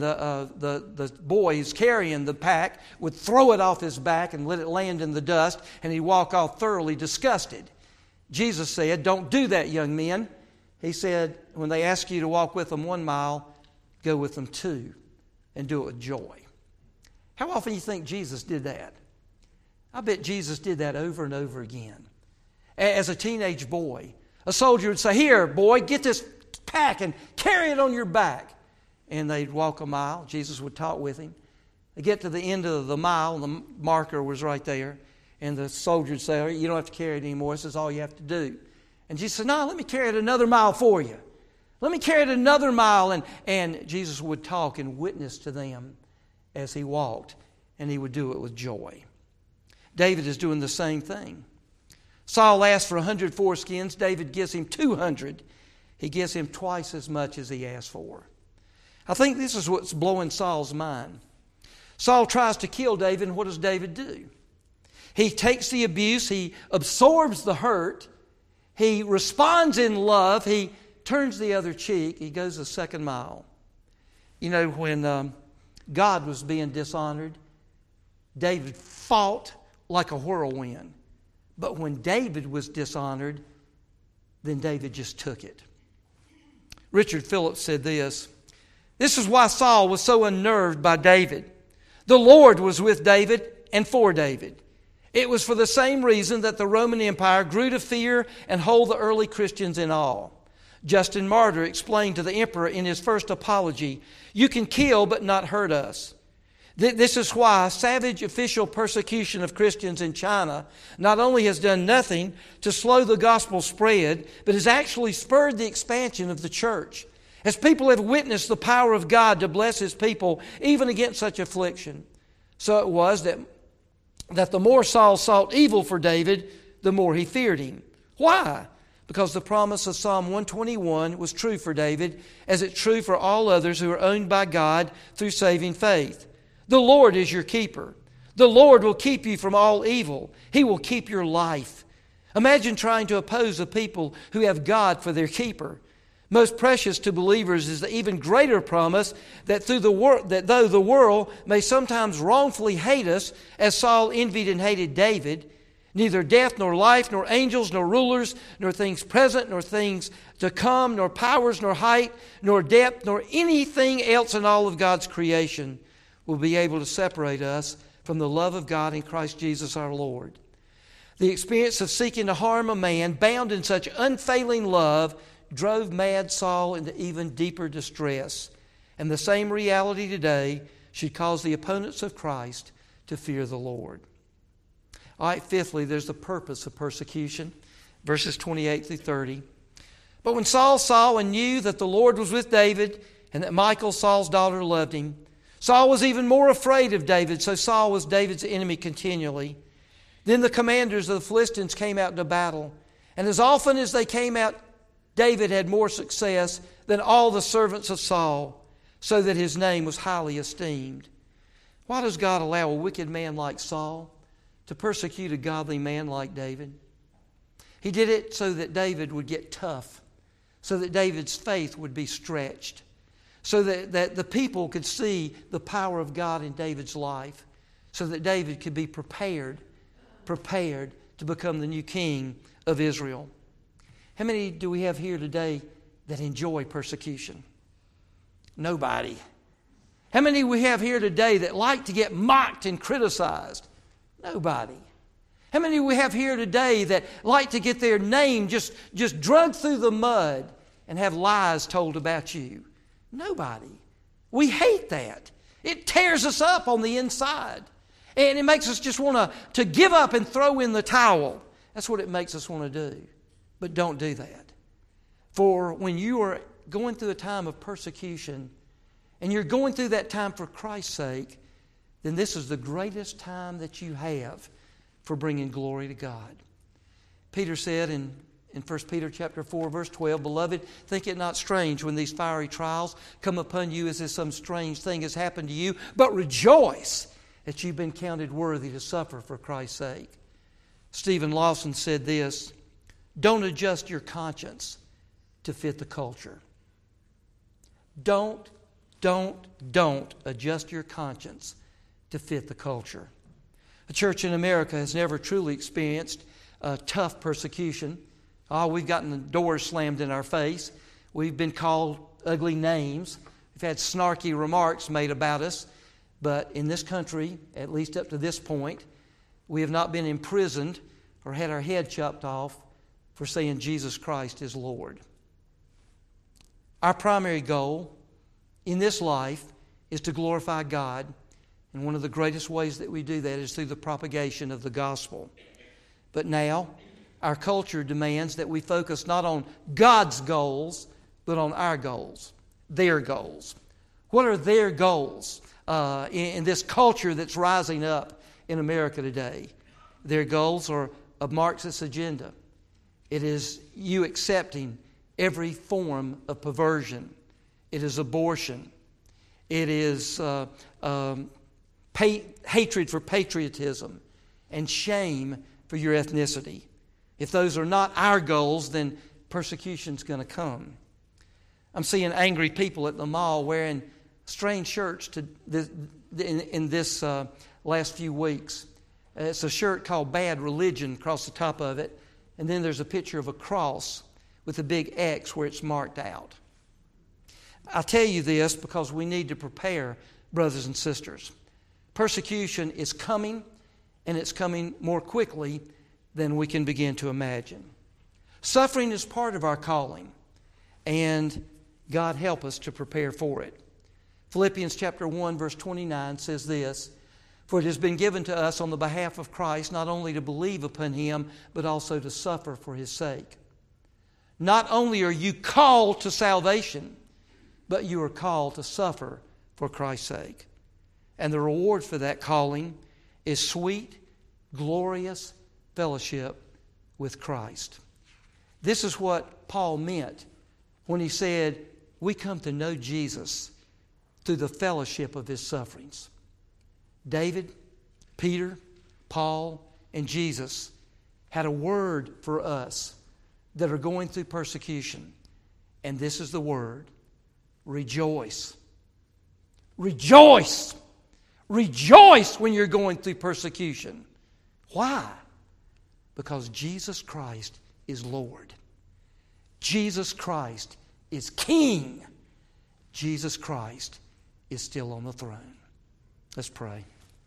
the boy who's carrying the pack would throw it off his back and let it land in the dust, and he'd walk off thoroughly disgusted. Jesus said, "Don't do that, young men." He said, when they ask you to walk with them 1 mile, go with them 2 and do it with joy. How often do you think Jesus did that? I bet Jesus did that over and over again. As a teenage boy, a soldier would say, "Here, boy, get this pack and carry it on your back." And they'd walk a mile. Jesus would talk with him. They get to the end of the mile, the marker was right there. And the soldier would say, "You don't have to carry it anymore. This is all you have to do." And Jesus said, "No, let me carry it another mile for you. Let me carry it another mile." And Jesus would talk and witness to them as he walked. And he would do it with joy. David is doing the same thing. Saul asked for 100 foreskins. David gives him 200. He gives him twice as much as he asked for. I think this is what's blowing Saul's mind. Saul tries to kill David, and what does David do? He takes the abuse, he absorbs the hurt, he responds in love, he turns the other cheek, he goes the second mile. You know, when God was being dishonored, David fought like a whirlwind. But when David was dishonored, then David just took it. Richard Phillips said this: "This is why Saul was so unnerved by David. The Lord was with David and for David. It was for the same reason that the Roman Empire grew to fear and hold the early Christians in awe. Justin Martyr explained to the emperor in his first apology, 'You can kill but not hurt us.' This is why savage official persecution of Christians in China not only has done nothing to slow the gospel spread, but has actually spurred the expansion of the church, as people have witnessed the power of God to bless His people even against such affliction. So it was that the more Saul sought evil for David, the more he feared him. Why? Because the promise of Psalm 121 was true for David, as it's true for all others who are owned by God through saving faith. The Lord is your keeper. The Lord will keep you from all evil. He will keep your life. Imagine trying to oppose a people who have God for their keeper. Most precious to believers is the even greater promise that though the world may sometimes wrongfully hate us, as Saul envied and hated David, neither death nor life, nor angels, nor rulers, nor things present, nor things to come, nor powers, nor height, nor depth, nor anything else in all of God's creation will be able to separate us from the love of God in Christ Jesus our Lord. The experience of seeking to harm a man bound in such unfailing love drove mad Saul into even deeper distress. And the same reality today should cause the opponents of Christ to fear the Lord. All right, fifthly, there's the purpose of persecution. Verses 28 through 30. But when Saul saw and knew that the Lord was with David and that Michal, Saul's daughter, loved him, Saul was even more afraid of David, so Saul was David's enemy continually. Then the commanders of the Philistines came out to battle, and as often as they came out, David had more success than all the servants of Saul, so that his name was highly esteemed. Why does God allow a wicked man like Saul to persecute a godly man like David? He did it so that David would get tough, so that David's faith would be stretched, so that the people could see the power of God in David's life, so that David could be prepared to become the new king of Israel. How many do we have here today that enjoy persecution? Nobody. How many we have here today that like to get mocked and criticized? Nobody. How many we have here today that like to get their name just dragged through the mud and have lies told about you? Nobody. We hate that. It tears us up on the inside. And it makes us just want to give up and throw in the towel. That's what it makes us want to do. But don't do that. For when you are going through a time of persecution, and you're going through that time for Christ's sake, then this is the greatest time that you have for bringing glory to God. Peter said in 1 Peter chapter 4, verse 12, Beloved, think it not strange when these fiery trials come upon you as if some strange thing has happened to you, but rejoice that you've been counted worthy to suffer for Christ's sake. Stephen Lawson said this, Don't adjust your conscience to fit the culture. Don't adjust your conscience to fit the culture. The church in America has never truly experienced tough persecution. We've gotten the doors slammed in our face. We've been called ugly names. We've had snarky remarks made about us. But in this country, at least up to this point, we have not been imprisoned or had our head chopped off for saying Jesus Christ is Lord. Our primary goal in this life is to glorify God. And one of the greatest ways that we do that is through the propagation of the gospel. But now, our culture demands that we focus not on God's goals, but on our goals, their goals. What are their goals in this culture that's rising up in America today? Their goals are a Marxist agenda. It is you accepting every form of perversion. It is abortion. It is hatred for patriotism and shame for your ethnicity. If those are not our goals, then persecution's going to come. I'm seeing angry people at the mall wearing strange shirts in this last few weeks. It's a shirt called Bad Religion across the top of it, and then there's a picture of a cross with a big X where it's marked out. I tell you this because we need to prepare, brothers and sisters. Persecution is coming, and it's coming more quickly than we can begin to imagine. Suffering is part of our calling, and God help us to prepare for it. Philippians chapter 1, verse 29 says this, "For it has been given to us on the behalf of Christ not only to believe upon Him, but also to suffer for His sake." Not only are you called to salvation, but you are called to suffer for Christ's sake. And the reward for that calling is sweet, glorious fellowship with Christ. This is what Paul meant when he said, we come to know Jesus through the fellowship of His sufferings. David, Peter, Paul, and Jesus had a word for us that are going through persecution. And this is the word: rejoice. Rejoice! Rejoice when you're going through persecution. Why? Because Jesus Christ is Lord. Jesus Christ is King. Jesus Christ is still on the throne. Let's pray.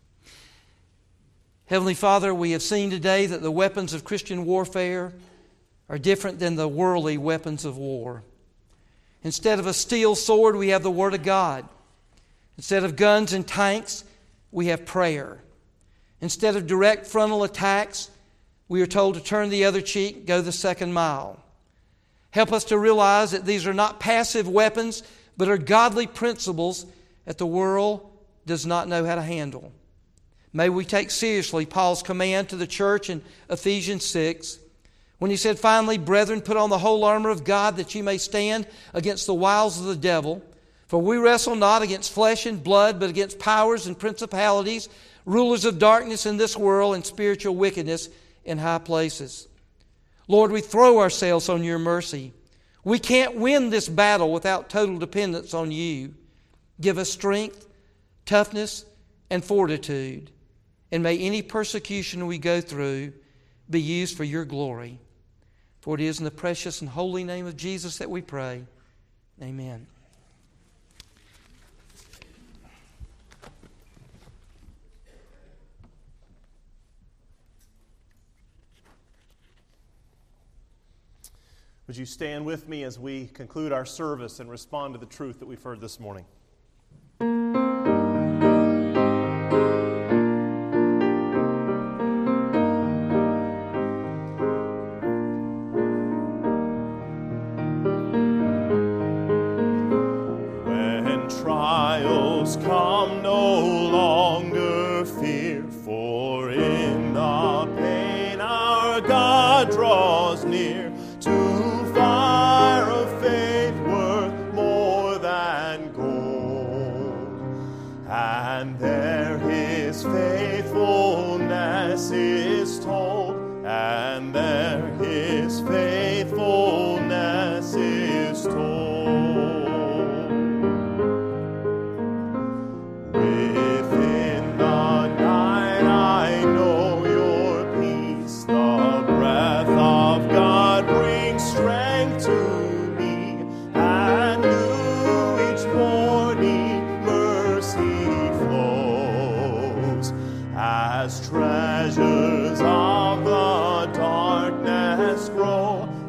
Heavenly Father, we have seen today that the weapons of Christian warfare are different than the worldly weapons of war. Instead of a steel sword, we have the Word of God. Instead of guns and tanks, we have prayer. Instead of direct frontal attacks, we are told to turn the other cheek, go the second mile. Help us to realize that these are not passive weapons, but are godly principles that the world does not know how to handle. May we take seriously Paul's command to the church in Ephesians 6, when he said, "Finally, brethren, put on the whole armor of God, that ye may stand against the wiles of the devil. For we wrestle not against flesh and blood, but against powers and principalities, rulers of darkness in this world, and spiritual wickedness in high places." Lord, we throw ourselves on Your mercy. We can't win this battle without total dependence on You. Give us strength, toughness, and fortitude. And may any persecution we go through be used for Your glory. For it is in the precious and holy name of Jesus that we pray. Amen. Would you stand with me as we conclude our service and respond to the truth that we've heard this morning? When trials come, no longer fear, for in the pain our God draws near to fire of faith worth more than gold. And there His faithfulness is told, and there His faithfulness is told. Within the night I know Your peace, the breath of God brings strength to me, and new each morning mercy flows, as treasures of the darkness grow.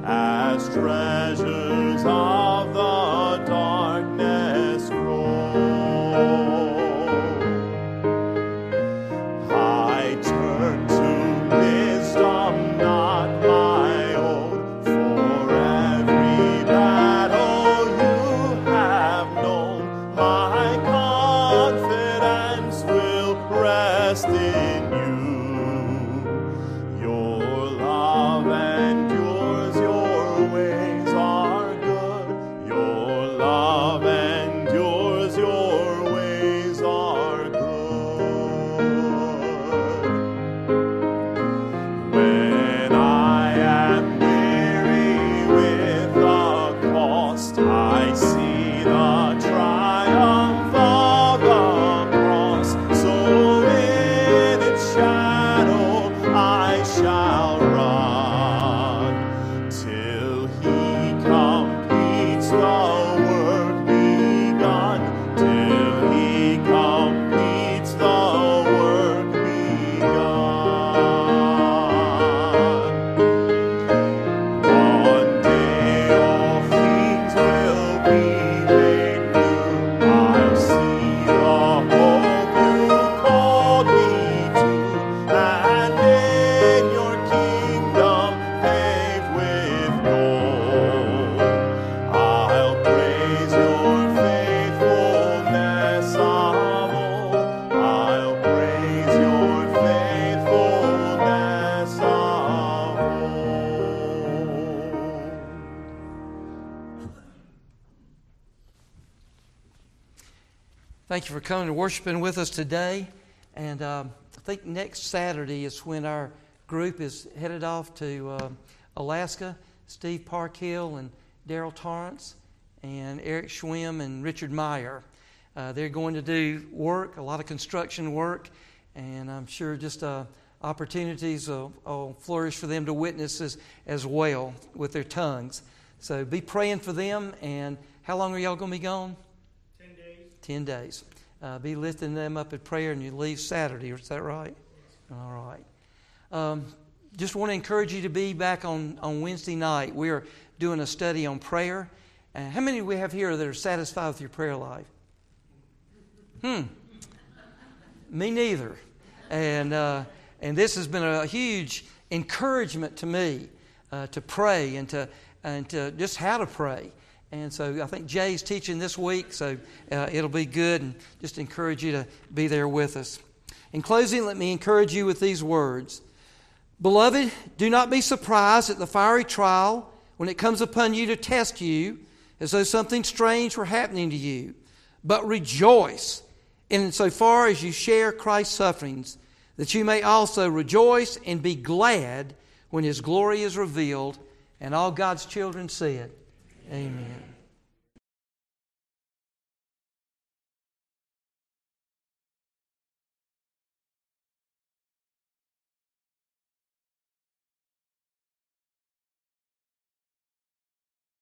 Thank you for coming and worshiping with us today. And I think next Saturday is when our group is headed off to Alaska. Steve Parkhill and Daryl Torrance and Eric Schwim and Richard Meyer. They're going to do work, a lot of construction work, and I'm sure just opportunities will flourish for them to witness as well with their tongues. So be praying for them. And how long are y'all going to be gone? 10 days. 10 days. Be lifting them up in prayer, and you leave Saturday. Is that right? Yes. All right. Just want to encourage you to be back on Wednesday night. We are doing a study on prayer. How many do we have here that are satisfied with your prayer life? Me neither. And this has been a huge encouragement to me to pray and to just how to pray. And so I think Jay's teaching this week, so it'll be good, and just encourage you to be there with us. In closing, let me encourage you with these words. Beloved, do not be surprised at the fiery trial when it comes upon you to test you as though something strange were happening to you. But rejoice insofar as you share Christ's sufferings, that you may also rejoice and be glad when His glory is revealed. And all God's children said, Amen.